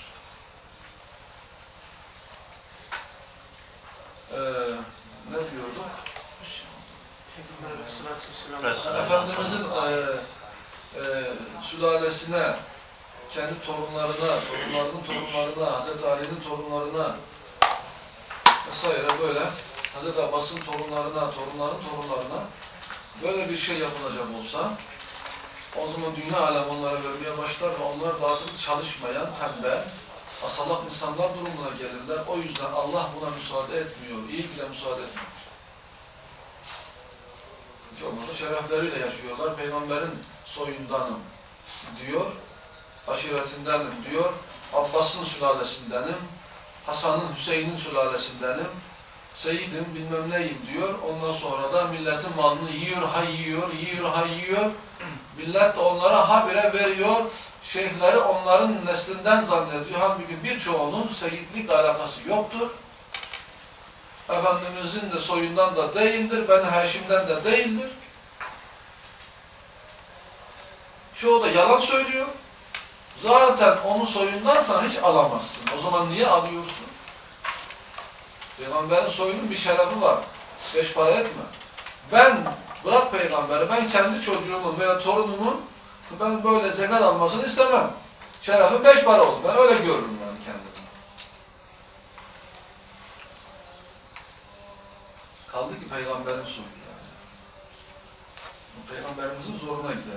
Ne diyorduk? Efendimizin sülalesine, kendi torunlarına, torunlarına, Hazreti Ali'nin torunlarına vesaire böyle Hazreti Abbas'ın torunlarına, torunların torunlarına böyle bir şey yapılacak olsa o zaman dünya alem onlara vermeye başlar ve onlar daha çalışmayan, tembel, asalak insanlar durumuna gelirler. O yüzden Allah buna müsaade etmiyor. İyi ki de müsaade etmiyor. Hiç olmazsa şerefleriyle yaşıyorlar. Peygamberin soyundanım diyor. Aşiretindenim diyor. Abbas'ın sülalesindenim. Hasan'ın, Hüseyin'in sülalesindenim. Seyyidim, bilmem neyim diyor. Ondan sonra da milletin malını yiyor, yiyor. Millet de onlara habire veriyor. Şeyhleri onların neslinden zannediyor. Halbuki birçoğunun seyyidlik alakası yoktur. Efendimizin de soyundan da değildir. Beni Haşim'den de değildir. Çoğu da yalan söylüyor. Zaten onun soyundansan hiç alamazsın. O zaman niye alıyorsun? Peygamberin soyunun bir şerefi var. Beş para etme. Bırak peygamberi, ben kendi çocuğumun veya torunumun ben böyle zekat almasını istemem. Şerefi 5 para oldu. Ben öyle görürüm yani kendimi. Kaldı ki peygamberin soyu yani. Peygamberimizin zoruna gider.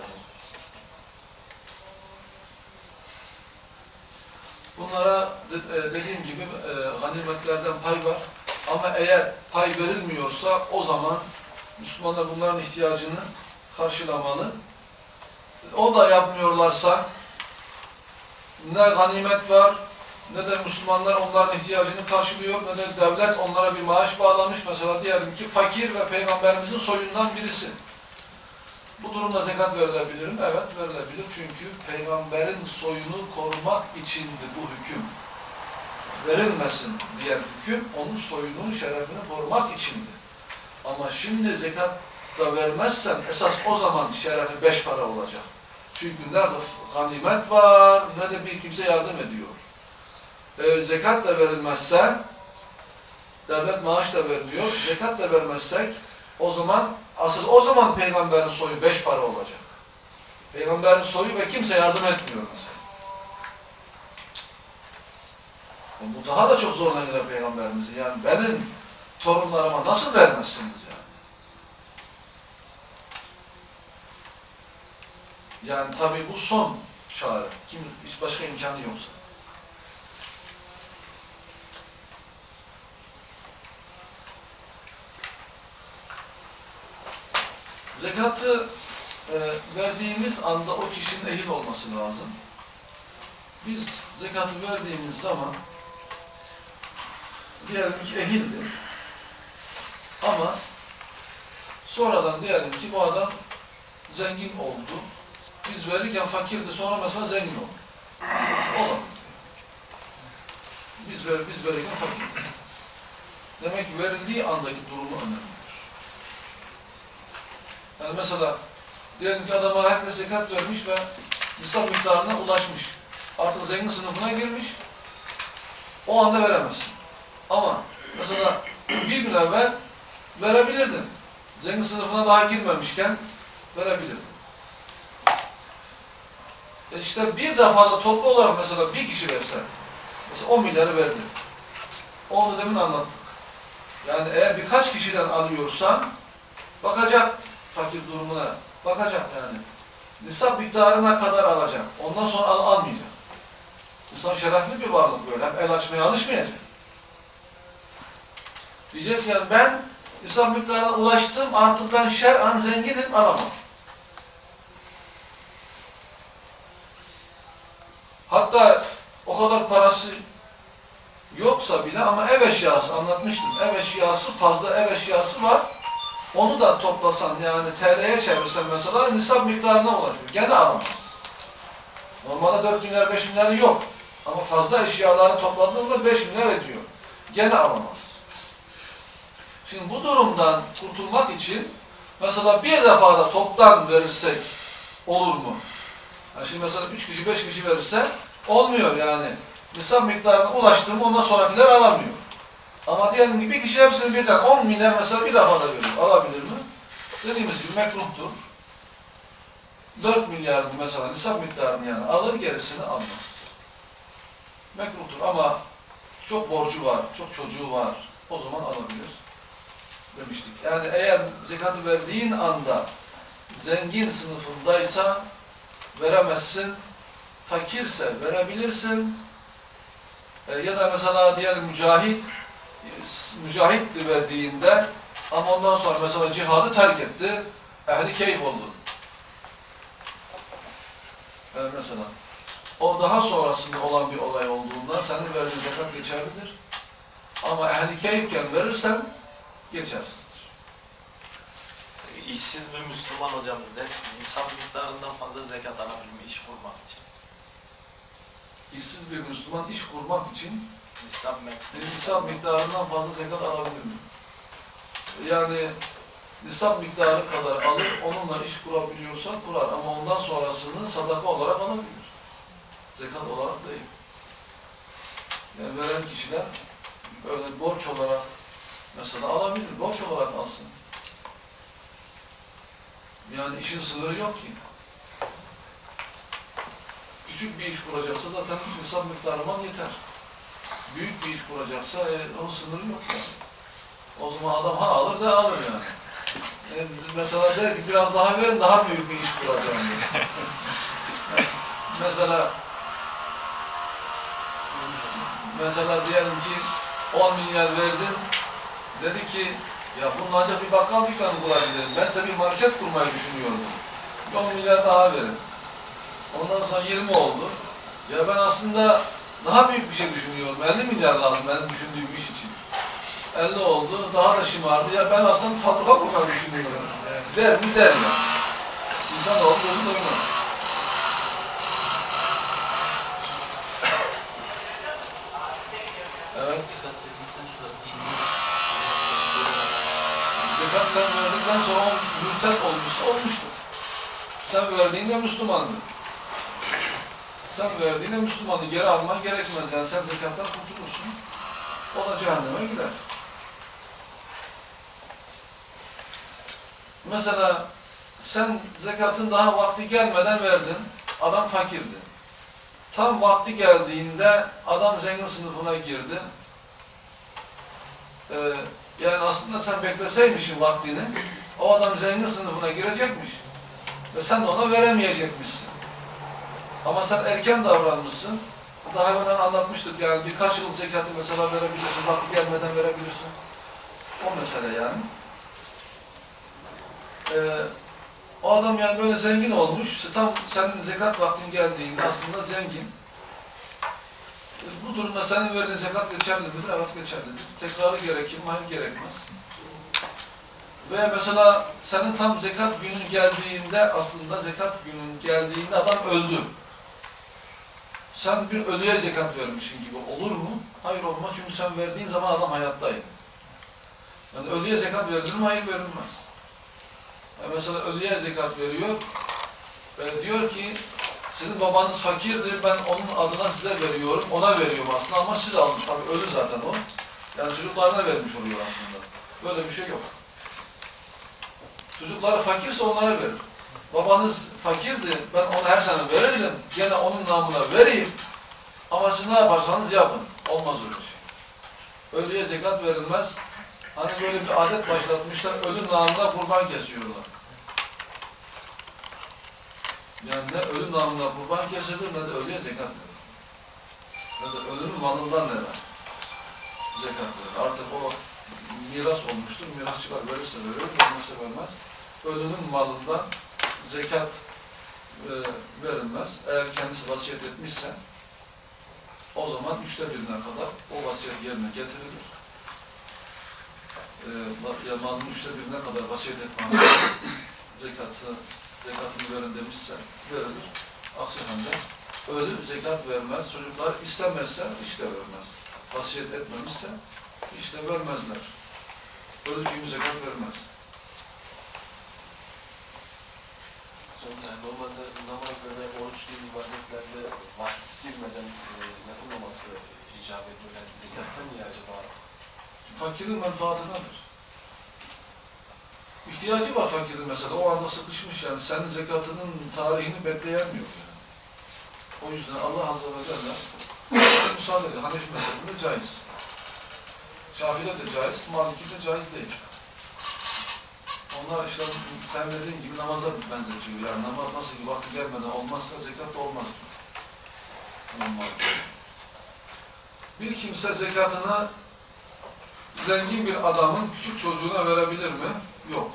Bunlara dediğim gibi ganimetlerden pay var. Ama eğer pay verilmiyorsa o zaman Müslümanlar bunların ihtiyacını karşılamalı. O da yapmıyorlarsa ne ganimet var, ne de Müslümanlar onların ihtiyacını karşılıyor, ne de devlet onlara bir maaş bağlamış. Mesela diyelim ki fakir ve Peygamberimizin soyundan birisi. Bu durumda zekat verilebilir mi? Evet, verilebilir. Çünkü Peygamberin soyunu korumak içindi bu hüküm. Verilmesin diyen hüküm, onun soyunun şerefini korumak içindi. Ama şimdi zekat da vermezsen, esas o zaman şerefi 5 para olacak. Çünkü ne ganimet var, ne de bir kimse yardım ediyor. Zekat da verilmezse, devlet maaş da vermiyor, zekat da vermezsek, o zaman, asıl o zaman Peygamberin soyu 5 para olacak. Peygamberin soyu ve kimse yardım etmiyor mesela. Bu daha da çok zorlanır Peygamberimizi. Yani benim torunlarıma nasıl vermezsiniz yani? Yani tabii bu son çare. Hiç başka imkanı yoksa. Zekatı verdiğimiz anda o kişinin ehil olması lazım. Biz zekatı verdiğimiz zaman diyelim ki ehildi. Ama sonradan diyelim ki bu adam zengin oldu. Biz verirken fakirdi, sonra mesela zengin oldu. Olabilir. Biz verirken fakirdi. Demek ki verildiği andaki durumu önemlidir. Yani mesela diyelim ki adama herkes zekat vermiş ve nisap miktarına ulaşmış. Artık zengin sınıfına girmiş. O anda veremezsin. Ama mesela bir gün evvel verebilirdin. Zengin sınıfına daha girmemişken verebilirdin. İşte bir defada toplu olarak mesela bir kişi verse, mesela 10 milyarı verdi. Onu demin anlattık. Yani eğer birkaç kişiden alıyorsa, bakacak fakir durumuna, bakacak yani. Nisap miktarına kadar alacak. Ondan sonra almayacak. İnsan şerefli bir varlık böyle. El açmaya alışmayacak. Diyecek yani ben nisap miktarına ulaştım, artık ben şer'an zenginim, alamam. Hatta o kadar parası yoksa bile ama ev eşyası, anlatmıştım. Ev eşyası, fazla ev eşyası var. Onu da toplasan yani TL'ye çevirsen mesela nisap miktarına ulaşıyor. Gene alamaz. Normalde 4 milyar 5 milyar yok. Ama fazla eşyaları topladığında 5 milyar ediyor. Gene alamaz. Şimdi bu durumdan kurtulmak için mesela bir defada toptan verirsek olur mu? Yani şimdi mesela 3 kişi 5 kişi verirse olmuyor yani. Nisap miktarına ulaştığımı ondan sonrakiler alamıyor. Ama diyelim ki bir kişi hepsini birden 10 milyar mesela bir defada veriyor. Alabilir mi? Dediğimiz gibi mekruhtur. 4 milyar mesela nisap miktarını yani alır, gerisini almaz. Mekruhtur ama çok borcu var, çok çocuğu var. O zaman alabilir demiştik. Yani eğer zekatı verdiğin anda zengin sınıfındaysa veremezsin. Fakirse verebilirsin. Ya da mesela diyelim mücahitti verdiğinde ama ondan sonra mesela cihadı terk etti. Ehli keyif oldu. Mesela o daha sonrasında olan bir olay olduğunda senin verdiğin zekat geçerlidir. Ama ehli keyifken verirsen geçersindir.
İşsiz bir Müslüman hocamız der, nisap miktarından fazla zekat alabilir mi iş kurmak için?
İşsiz bir Müslüman iş kurmak için
nisap
miktarından fazla zekat alabilir mi? Yani nisap miktarı kadar alır, onunla iş kurabiliyorsa kurar ama ondan sonrasını sadaka olarak alabilir. Zekat olarak değil. Yani veren kişiler böyle borç olarak mesela alabilir, borç olarak alsın. Yani işin sınırı yok ki. Küçük bir iş kuracaksa zaten nisap miktarından yeter. Büyük bir iş kuracaksa onun sınırı yok yani. O zaman adam alır da alır yani. Mesela der ki biraz daha verin, daha büyük bir iş kuracağım diye. mesela diyelim ki 10 milyar verdin, Dedi ki, ya bunun ancak bir bakkal dükkanı bulabilirim. Ben size bir market kurmayı düşünüyordum. 10 milyar daha verin. Ondan sonra 20 oldu. Ya ben aslında daha büyük bir şey düşünüyorum. 50 milyar lazım benim düşündüğüm iş için. 50 oldu. Daha da şımardı. Ya ben aslında bir fabrika kurmayı düşünüyorum. Der mi? Der ya. İnsanoğlu gözü doymuyor. Evet. Zekat sen verdikten sonra mürtet olmuşsa olmuştur. Sen verdiğinde Müslümandı. Sen verdiğinde Müslümanı geri alman gerekmez. Yani sen zekattan kurtulursun. O da cehenneme gider. Mesela sen zekatın daha vakti gelmeden verdin. Adam fakirdi. Tam vakti geldiğinde adam zengin sınıfına girdi. Yani aslında sen bekleseymişsin vaktini, o adam zengin sınıfına girecekmiş ve sen de ona veremeyecekmişsin. Ama sen erken davranmışsın. Daha evvel anlatmıştık yani birkaç yıl zekatı mesela verebilirsin, vakti gelmeden verebilirsin. O mesele yani. O adam yani böyle zengin olmuş, tam senin zekat vaktin geldiğinde aslında zengin. Bu durumda senin verdiğin zekat geçerli midir? Evet geçerlidir. Tekrarı gerekir mi? Hayır gerekmez. Veya mesela senin tam zekat günün geldiğinde, aslında zekat günün geldiğinde adam öldü. Sen bir ölüye zekat vermişsin gibi olur mu? Hayır olmaz çünkü sen verdiğin zaman adam hayattaydı. Yani ölüye zekat verilir mi? Hayır verilmez. Yani mesela ölüye zekat veriyor ve diyor ki sizin babanız fakirdir, ben onun adına size veriyorum, ona veriyorum aslında ama siz alın. Tabii ölü zaten o. Yani çocuklarına vermiş oluyor aslında. Böyle bir şey yok. Çocukları fakirse onlara verir. Babanız fakirdi, ben ona her sene verirdim, gene onun namına vereyim. Ama siz ne yaparsanız yapın. Olmaz öyle şey. Ölüye zekat verilmez. Hani böyle bir adet başlatmışlar, ölü namına kurban kesiyorlar. Yani ne ölü namına kurban kesilir ne de ölüye zekat verilir. Ne de ölünün malından ne var? Zekat verilir. Artık o miras olmuştur. Mirasçılar verirse verir, vermezse vermez. Ölünün malından zekat verilmez. Eğer kendisi vasiyet etmişse o zaman 1/3'üne kadar o vasiyet yerine getirilir. Ya malın 1/3'üne kadar vasiyet etmez. Zekatını verin demişse verilir. Aksi halde ölü zekat vermez. Çocuklar istemezse hiç de vermez. Vasiyet etmemişse hiç de vermezler. Ölü çünkü zekat vermez.
Yani normalde namazda ve oruç gibi ibadetlerde vakit girmeden yapılmaması icap ediyor. Yani zekatta niye acaba?
Fakirin menfaatinedir. İhtiyacı var fakirin mesela. O anda sıkışmış yani. Senin zekatının tarihini bekleyemiyor yani. O yüzden Allah Azze ve Celle müsaade ediyor. Hanefi mezhebinde caiz. Şafii'de de caiz, Maliki'de caiz değil. Onlar işte sen dediğin gibi namaza benzetiyor. Yani namaz nasıl ki vakti gelmeden olmazsa zekat da olmaz. Bir kimse zekatını zengin bir adamın küçük çocuğuna verebilir mi? Yok.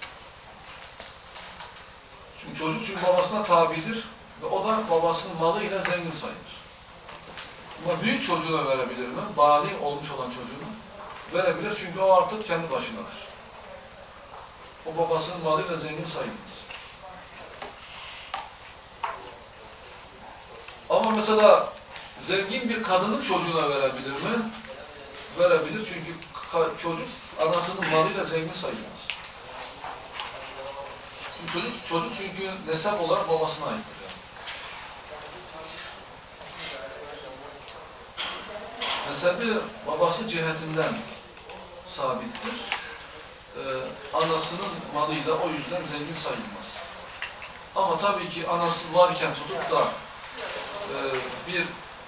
Çünkü çocuk babasına tabidir ve o da babasının malıyla zengin sayılır. Ama büyük çocuğuna verebilir mi? Bâli olmuş olan çocuğuna verebilir çünkü o artık kendi başınadır. O babasının malıyla zengin sayılmaz. Ama mesela zengin bir kadının çocuğuna verebilir mi? Verebilir çünkü çocuk anasının malıyla zengin sayılmaz. Çocuk çünkü nesep olarak babasına aittir. Yani. Nesebi babası cihetinden sabittir. Anasının malıyla o yüzden zengin sayılmaz. Ama tabii ki anası varken tutup da bir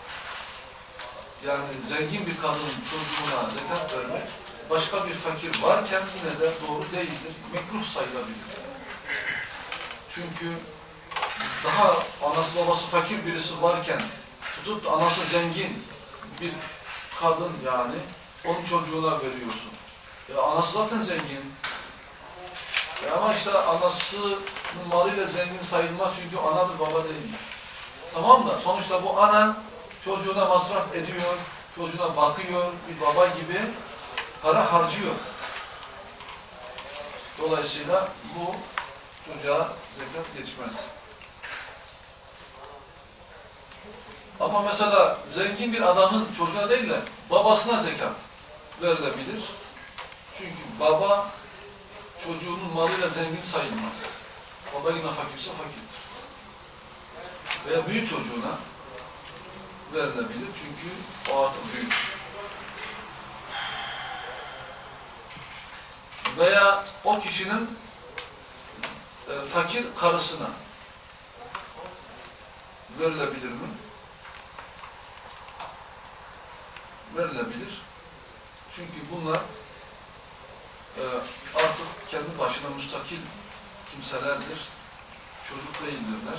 yani zengin bir kadının çocuğuna zekat vermek başka bir fakir varken yine de doğru değildir. Mekruh sayılabilir. Çünkü daha anası babası fakir birisi varken tutup anası zengin bir kadın yani onun çocuğuna veriyorsun. Anası zaten zengin. Ama işte anasının malıyla zengin sayılmaz çünkü anadır, baba değildir. Tamam da sonuçta bu ana çocuğuna masraf ediyor, çocuğuna bakıyor, bir baba gibi para harcıyor. Dolayısıyla bu çocuğa zekat geçmez. Ama mesela zengin bir adamın çocuğuna değil de babasına zekat verilebilir. Çünkü baba çocuğunun malıyla zengin sayılmaz. Baba yine fakirse fakirdir. Veya büyük çocuğuna verilebilir çünkü o artık büyük. Veya o kişinin fakir karısına verilebilir mi? Verilebilir. Çünkü bunlar artık kendi başına müstakil kimselerdir. Çocuk değildirler.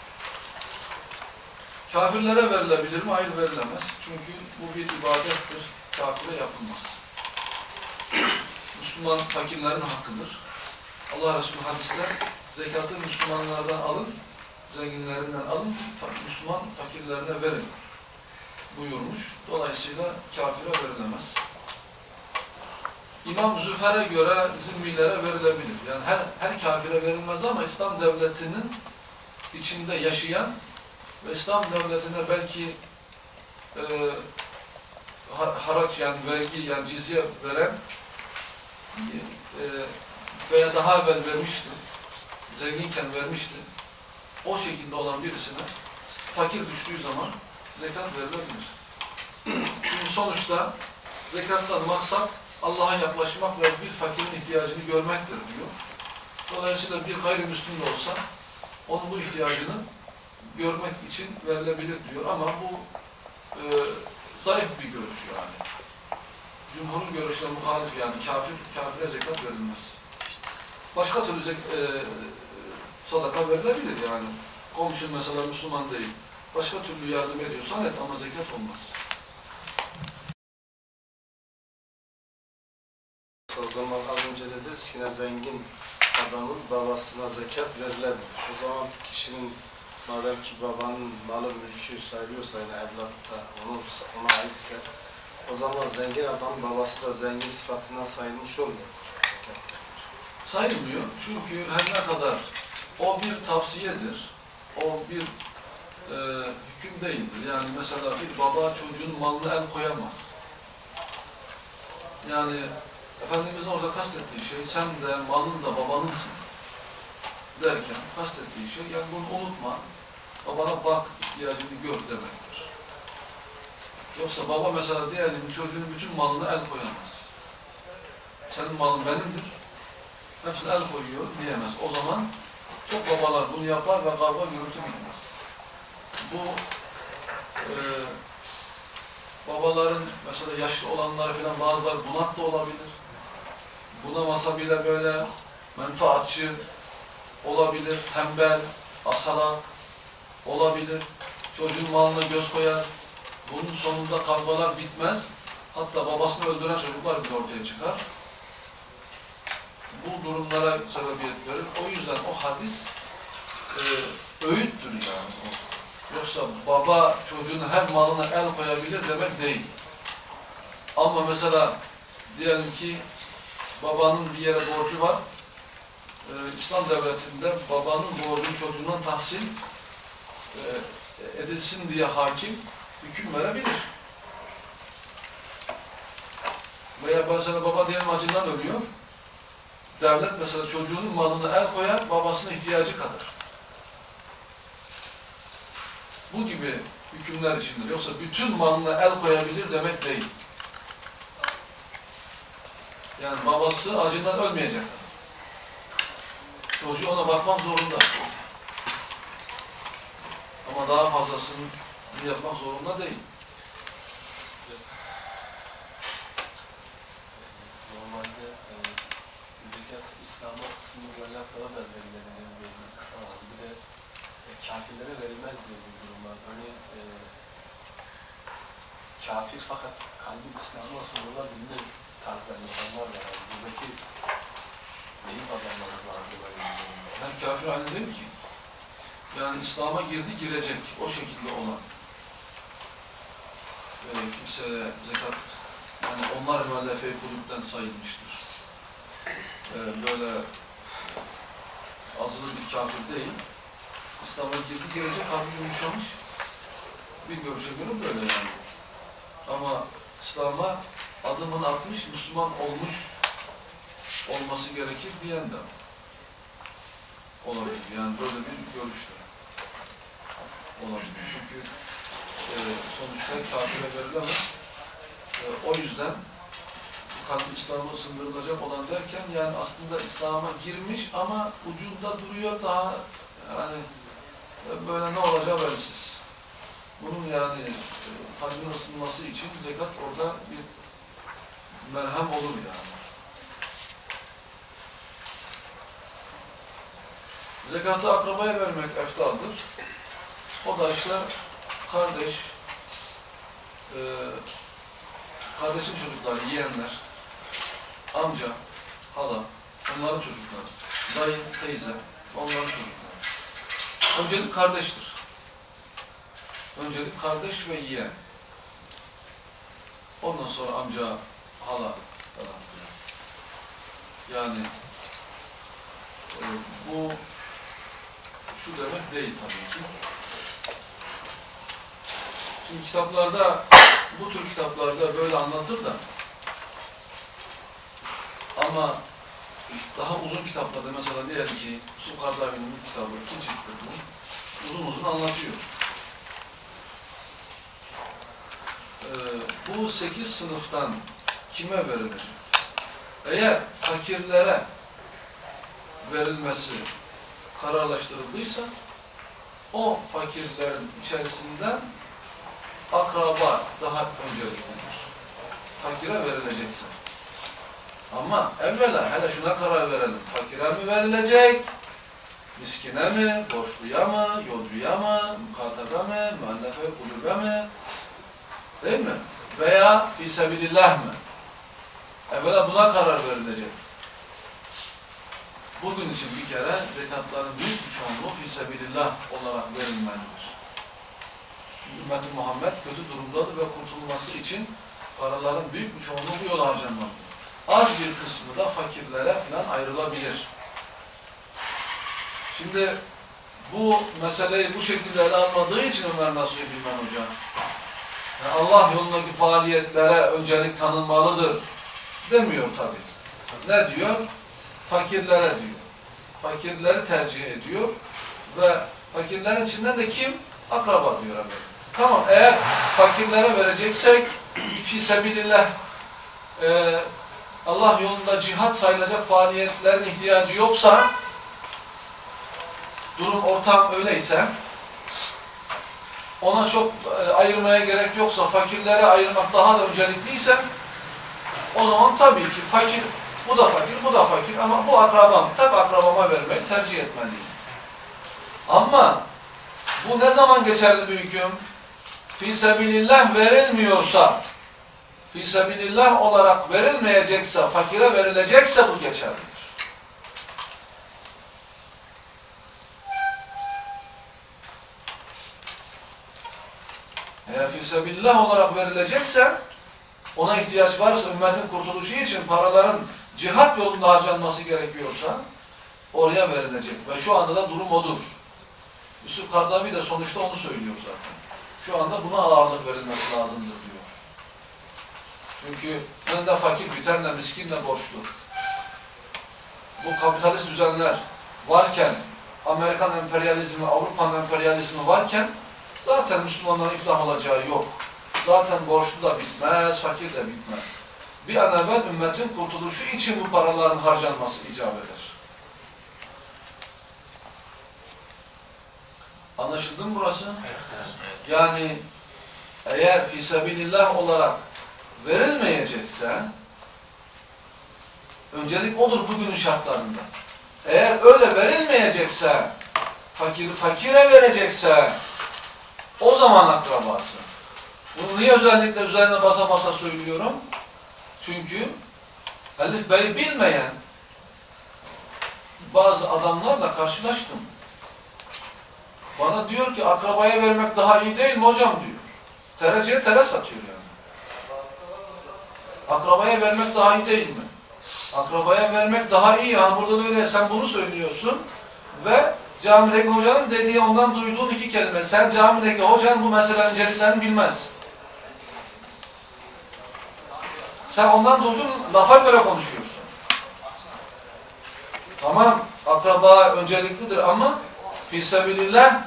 Kafirlere verilebilir mi? Hayır, verilemez. Çünkü bu bir ibadettir. Kafire yapılmaz. Müslüman fakirlerin hakkıdır. Allah Resulü hadiste zekatı Müslümanlardan alın, zenginlerinden alın, Müslüman fakirlerine verin buyurmuş. Dolayısıyla kafire verilemez. İmam Züfer'e göre zimmilere verilebilir. Yani her kafire verilmez ama İslam devletinin içinde yaşayan ve İslam devletine belki haraç yani vergi yani cizye veren veya daha evvel vermişti, zenginken vermişti, o şekilde olan birisine fakir düştüğü zaman zekat verilebilir. Çünkü sonuçta zekattan maksat Allah'a yaklaşmak ve bir fakirin ihtiyacını görmektir diyor. Dolayısıyla bir gayrimüslim de olsa onun bu ihtiyacını görmek için verilebilir diyor ama bu zayıf bir görüş yani. Cumhurun görüşüne muhalif yani kafire zekat verilmez. Başka türlü sadaka verilebilir yani. Komşun mesela Müslüman değil. Başka türlü yardım ediyorsan et ama zekat olmaz.
O zaman az önce dediniz ki zengin adamın babasına zekat verilebilir. O zaman kişinin madem ki babanın malı mülkü sayılıyorsa yani evlat da ona aitse o zaman zengin adam babası da zengin sıfatından sayılmış olmuyor.
Sayılmıyor. Çünkü her ne kadar o bir tavsiyedir, o bir hüküm değildir. Yani mesela bir baba çocuğun malına el koyamaz. Yani Efendimiz'in orada kastettiği şey, sen de malın da babanınsın derken kastettiği şey, yani bunu unutma, babana bak, ihtiyacını gör demektir. Yoksa baba mesela diyelim çocuğunun bütün malına el koyamaz. Senin malın benimdir, hepsine el koyuyor diyemez. O zaman çok babalar bunu yapar ve kavga gürültü bitmez. Bu babaların mesela yaşlı olanlar falan bazıları bunak da olabilir. Bunamasa bile böyle menfaatçi olabilir, tembel, asalak olabilir. Çocuğun malına göz koyar. Bunun sonunda kavgalar bitmez. Hatta babasını öldüren çocuklar bile ortaya çıkar. Bu durumlara sebebiyet verir. O yüzden o hadis öğüttür yani. Yoksa baba çocuğun her malına el koyabilir demek değil. Ama mesela diyelim ki babanın bir yere borcu var. İslam devletinde babanın borcunu çocuğundan tahsil edilsin diye hakim hüküm verebilir. Veya mesela baba diyelim acından ölüyor. Devlet mesela çocuğunun malına el koyar, babasına ihtiyacı kadar. Bu gibi hükümler içindir. Yoksa bütün malına el koyabilir demek değil. Yani babası acından ölmeyecek. Çocuğu ona bakmak zorunda. Ama daha fazlasını yapmak zorunda değil.
Normalde zekat İslam'a sınırlarla da verilebilir diye bir kısa var. Bir de kafirlere verilmez diye bir durum var. Örneğin kafir fakat kalbi İslam'a sınırlar bilinir. tarifler, insanlar var. Yani buradaki neyi kazanmamız lazım?
Hem kafir haline değil ki. Yani İslam'a girdi, girecek. O şekilde olan. Kimseye zekat, yani onlar müellefe-i kulüpten sayılmıştır. Böyle azılı bir kafir değil. İslam'a girdi, girecek, hafif yumuşamış. Bir görüşe göre böyle yani. Ama İslam'a adımını atmış, Müslüman olmuş olması gerekir diyen de olabilir. Yani böyle bir görüşte olabilir. Çünkü sonuçta kafire verilemez. O yüzden kalbi İslam'a ısındırılacak olan derken yani aslında İslam'a girmiş ama ucunda duruyor daha yani böyle ne olacağı belirsiz. Bunun yani kalbin ısınması için zekat orada bir merhem olur yani. Zekatı akrabaya vermek eftaldır. O da işte kardeş, kardeşin çocukları, yeğenler, amca, hala, onların çocukları, dayı, teyze, onların çocukları. Öncelik kardeştir. Öncelik kardeş ve yeğen. Ondan sonra amca, hala falan. Yani bu şu demek değil tabii ki. Şimdi kitaplarda, bu tür kitaplarda böyle anlatır da ama daha uzun kitaplarda mesela diyelim ki Yusuf Kardavi'nin bu kitabı 2 cilttir bu. Uzun uzun anlatıyor. Bu 8 sınıftan kime verilir? Eğer fakirlere verilmesi kararlaştırıldıysa o fakirlerin içerisinden akraba daha önceliklidir. Fakire verilecekse. Ama evvela hele şuna karar verelim. Fakire mi verilecek? Miskine mi? Borçluya mı? Yolcuya mı? Mukatabe mi? Müellefe kulübe mi? Değil mi? Veya fîsebilillah mı? Evvela buna karar verilecek. Bugün için bir kere zekatların büyük bir çoğunluğu fîsebilillah olarak verilmelidir. Çünkü Ümmet-i Muhammed kötü durumdadır ve kurtulması için paraların büyük bir çoğunluğu bu yola harcanmalıdır. Az bir kısmı da fakirlere falan ayrılabilir. Şimdi bu meseleyi bu şekilde ele almadığı için Ömer Nasuhi Bilmen Hoca yani Allah yolundaki faaliyetlere öncelik tanınmalıdır demiyor tabii. Ne diyor? Fakirlere diyor. Fakirleri tercih ediyor ve fakirlerin içinden de kim? Akraba diyor. Tamam, eğer fakirlere vereceksek fîsebilillah Allah yolunda cihat sayılacak faaliyetlerin ihtiyacı yoksa, durum ortam öyleyse, ona çok ayırmaya gerek yoksa, fakirlere ayırmak daha da öncelikliyse, o zaman tabii ki fakir, bu da fakir, bu da fakir ama bu akrabam, tabii akrabama vermeyi tercih etmeliyim. Ama bu ne zaman geçerli bir hüküm? Fîsebilillah verilmiyorsa, fîsebilillah olarak verilmeyecekse, fakire verilecekse bu geçerlidir. Eğer fîsebilillah olarak verilecekse, ona ihtiyaç varsa, ümmetin kurtuluşu için paraların cihat yolunda harcanması gerekiyorsa, oraya verilecek. Ve şu anda da durum odur. Yusuf Kardavi de sonuçta onu söylüyor zaten. Şu anda buna ağırlık verilmesi lazımdır diyor. Çünkü ne fakir biter, ne miskin, ne borçlu. Bu kapitalist düzenler varken, Amerikan emperyalizmi, Avrupa'nın emperyalizmi varken, zaten Müslümanların iflah olacağı yok. Zaten borçlu da bitmez, fakir de bitmez. Bir an evvel ümmetin kurtuluşu için bu paraların harcanması icap eder. Anlaşıldı mı burası? Yani eğer fîsebilillah olarak verilmeyecekse, öncelik odur bugünün şartlarında. Eğer öyle verilmeyecekse, fakire verecekse, o zaman akrabası. Bunu niye özellikle üzerine basa basa söylüyorum? Çünkü Elif Bey'i bilmeyen bazı adamlarla karşılaştım. Bana diyor ki akrabaya vermek daha iyi değil mi hocam diyor. Tereciye tere satıyor yani. Akrabaya vermek daha iyi değil mi? Akrabaya vermek daha iyi. Yani burada da öyle sen bunu söylüyorsun ve camideki hocanın dediği ondan duyduğun iki kelime. Sen camideki hocanın bu meselenin inceliklerini bilmez. Sen ondan duyduğun lafa göre konuşuyorsun. Tamam, akraba önceliklidir ama fisabilillah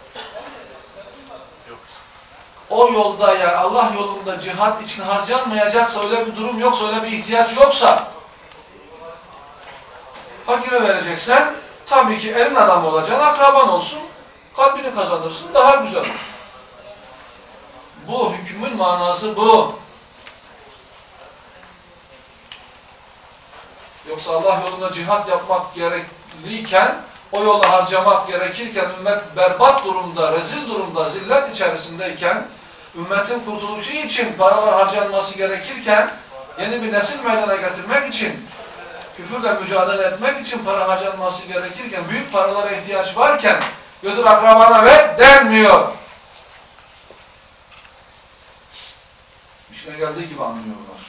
o yolda yani Allah yolunda cihat için harcanmayacaksa, öyle bir durum yoksa, öyle bir ihtiyaç yoksa fakire vereceksen tabii ki elin adamı olacaksın, akraban olsun, kalbini kazanırsın, daha güzel olur. Bu hükmün manası bu. Yoksa Allah yolunda cihat yapmak gerekliyken, o yolu harcamak gerekirken, ümmet berbat durumda, rezil durumda, zillet içerisindeyken, ümmetin kurtuluşu için paralar harcanması gerekirken, yeni bir nesil meydana getirmek için, küfürle mücadele etmek için para harcanması gerekirken, büyük paralara ihtiyaç varken, götür akrabana ver denmiyor. İşine geldiği gibi anlıyorlar.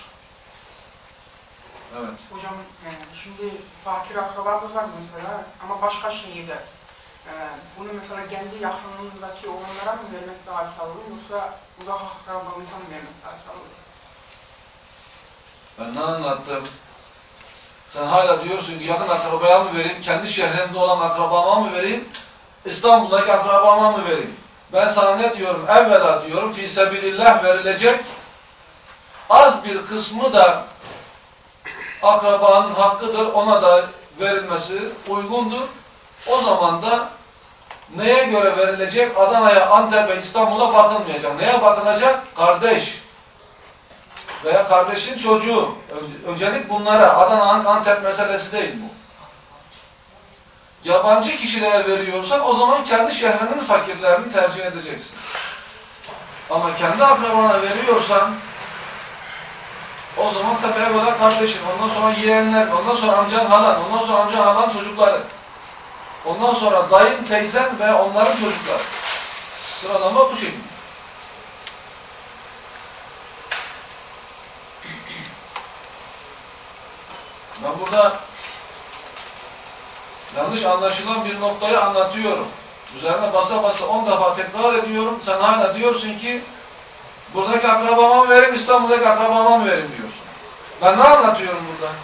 Evet.
Hocam şimdi fakir akrabamız var mesela ama başka şehirde. Bunu mesela kendi yakınımızdaki onlara mı vermek daha iyi olur yoksa uzak akrabamıza mı vermek daha iyi olur?
Ben ne anlattım? Sen hala diyorsun ki yakın akrabaya mı vereyim, kendi şehrimde olan akrabama mı vereyim, İstanbul'daki akrabama mı vereyim? Ben sana ne diyorum? Evvela diyorum, fisabilillah verilecek az bir kısmı da akrabanın hakkıdır, ona da verilmesi uygundur. O zaman da neye göre verilecek? Adana'ya, Antep'e, İstanbul'a bakılmayacak. Neye bakılacak? Kardeş veya kardeşin çocuğu. Öncelik bunlara. Adana, Antep meselesi değil bu. Yabancı kişilere veriyorsan o zaman kendi şehrinin fakirlerini tercih edeceksin. Ama kendi akrabana veriyorsan o zaman tabi evvela kardeşin, ondan sonra yeğenler, ondan sonra amcan halan, ondan sonra amcan halan çocukları. Ondan sonra dayın, teyzen ve onların çocukları. Sıralama bu şekilde. Ben burada yanlış anlaşılan bir noktayı anlatıyorum. Üzerine basa basa 10 defa tekrar ediyorum. Sen hala diyorsun ki buradaki akrabama mı vereyim, İstanbul'daki akrabama mı vereyim diyorsun. Ben ne anlatıyorum burada?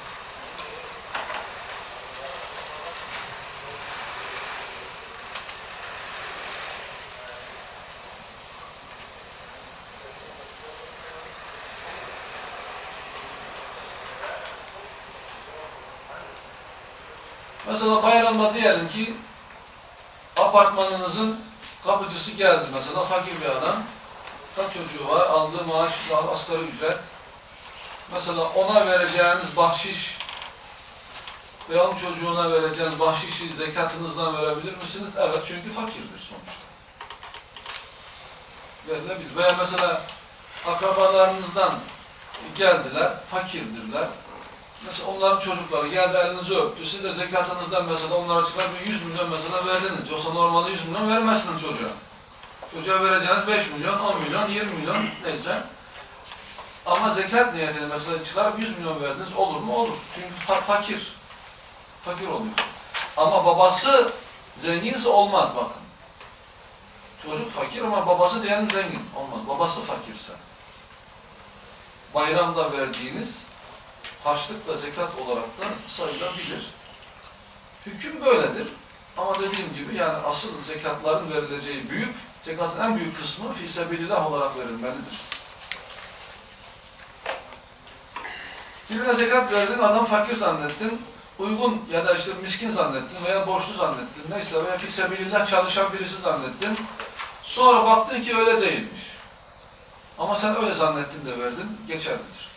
Mesela bayramda diyelim ki apartmanınızın kapıcısı geldi mesela, fakir bir adam. Kaç çocuğu var, aldığı maaş asgari ücret. Mesela ona vereceğiniz bahşiş veya onun çocuğuna vereceğiniz bahşişi zekatınızdan verebilir misiniz? Evet, çünkü fakirdir sonuçta. Verilebilir. Veya mesela akrabalarınızdan geldiler, fakirdirler. Mesela onların çocukları geldi, elinizi öptü. Siz de zekatınızdan mesela onlara çıkar bir 100 milyon mesela verdiniz. Yoksa normalde 100 milyon vermezsiniz çocuğa. Çocuğa vereceğiniz 5 milyon, 10 milyon, 20 milyon neyse. Ama zekat niyetine mesela çıkarıp 100 milyon verdiniz, olur mu? Olur. Çünkü fakir. Fakir oluyor. Ama babası zenginse olmaz bakın. Çocuk fakir ama babası diyelim zengin. Olmaz. Babası fakirse. Bayramda verdiğiniz harçlıkla zekat olarak da sayılabilir. Hüküm böyledir. Ama dediğim gibi yani asıl zekatların verileceği büyük, zekatın en büyük kısmı fîsebilillah olarak verilmelidir. Birine zekat verdin, adam fakir zannettin, uygun ya da işte miskin zannettin veya borçlu zannettin, neyse veya fîsebilillah çalışan birisi zannettin. Sonra baktın ki öyle değilmiş. Ama sen öyle zannettin de verdin, geçerlidir.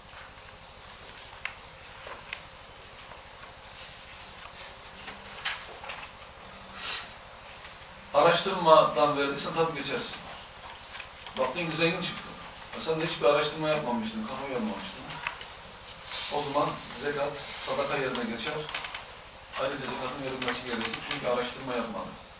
Araştırmadan verdiysen tabii geçersin. Baktın ki zengin çıktı. Sen de hiçbir araştırma yapmamıştın, kafa yormamıştın. O zaman zekat sadaka yerine geçer. Ayrıca zekatın verilmesi gerekir. Çünkü araştırma yapmadı.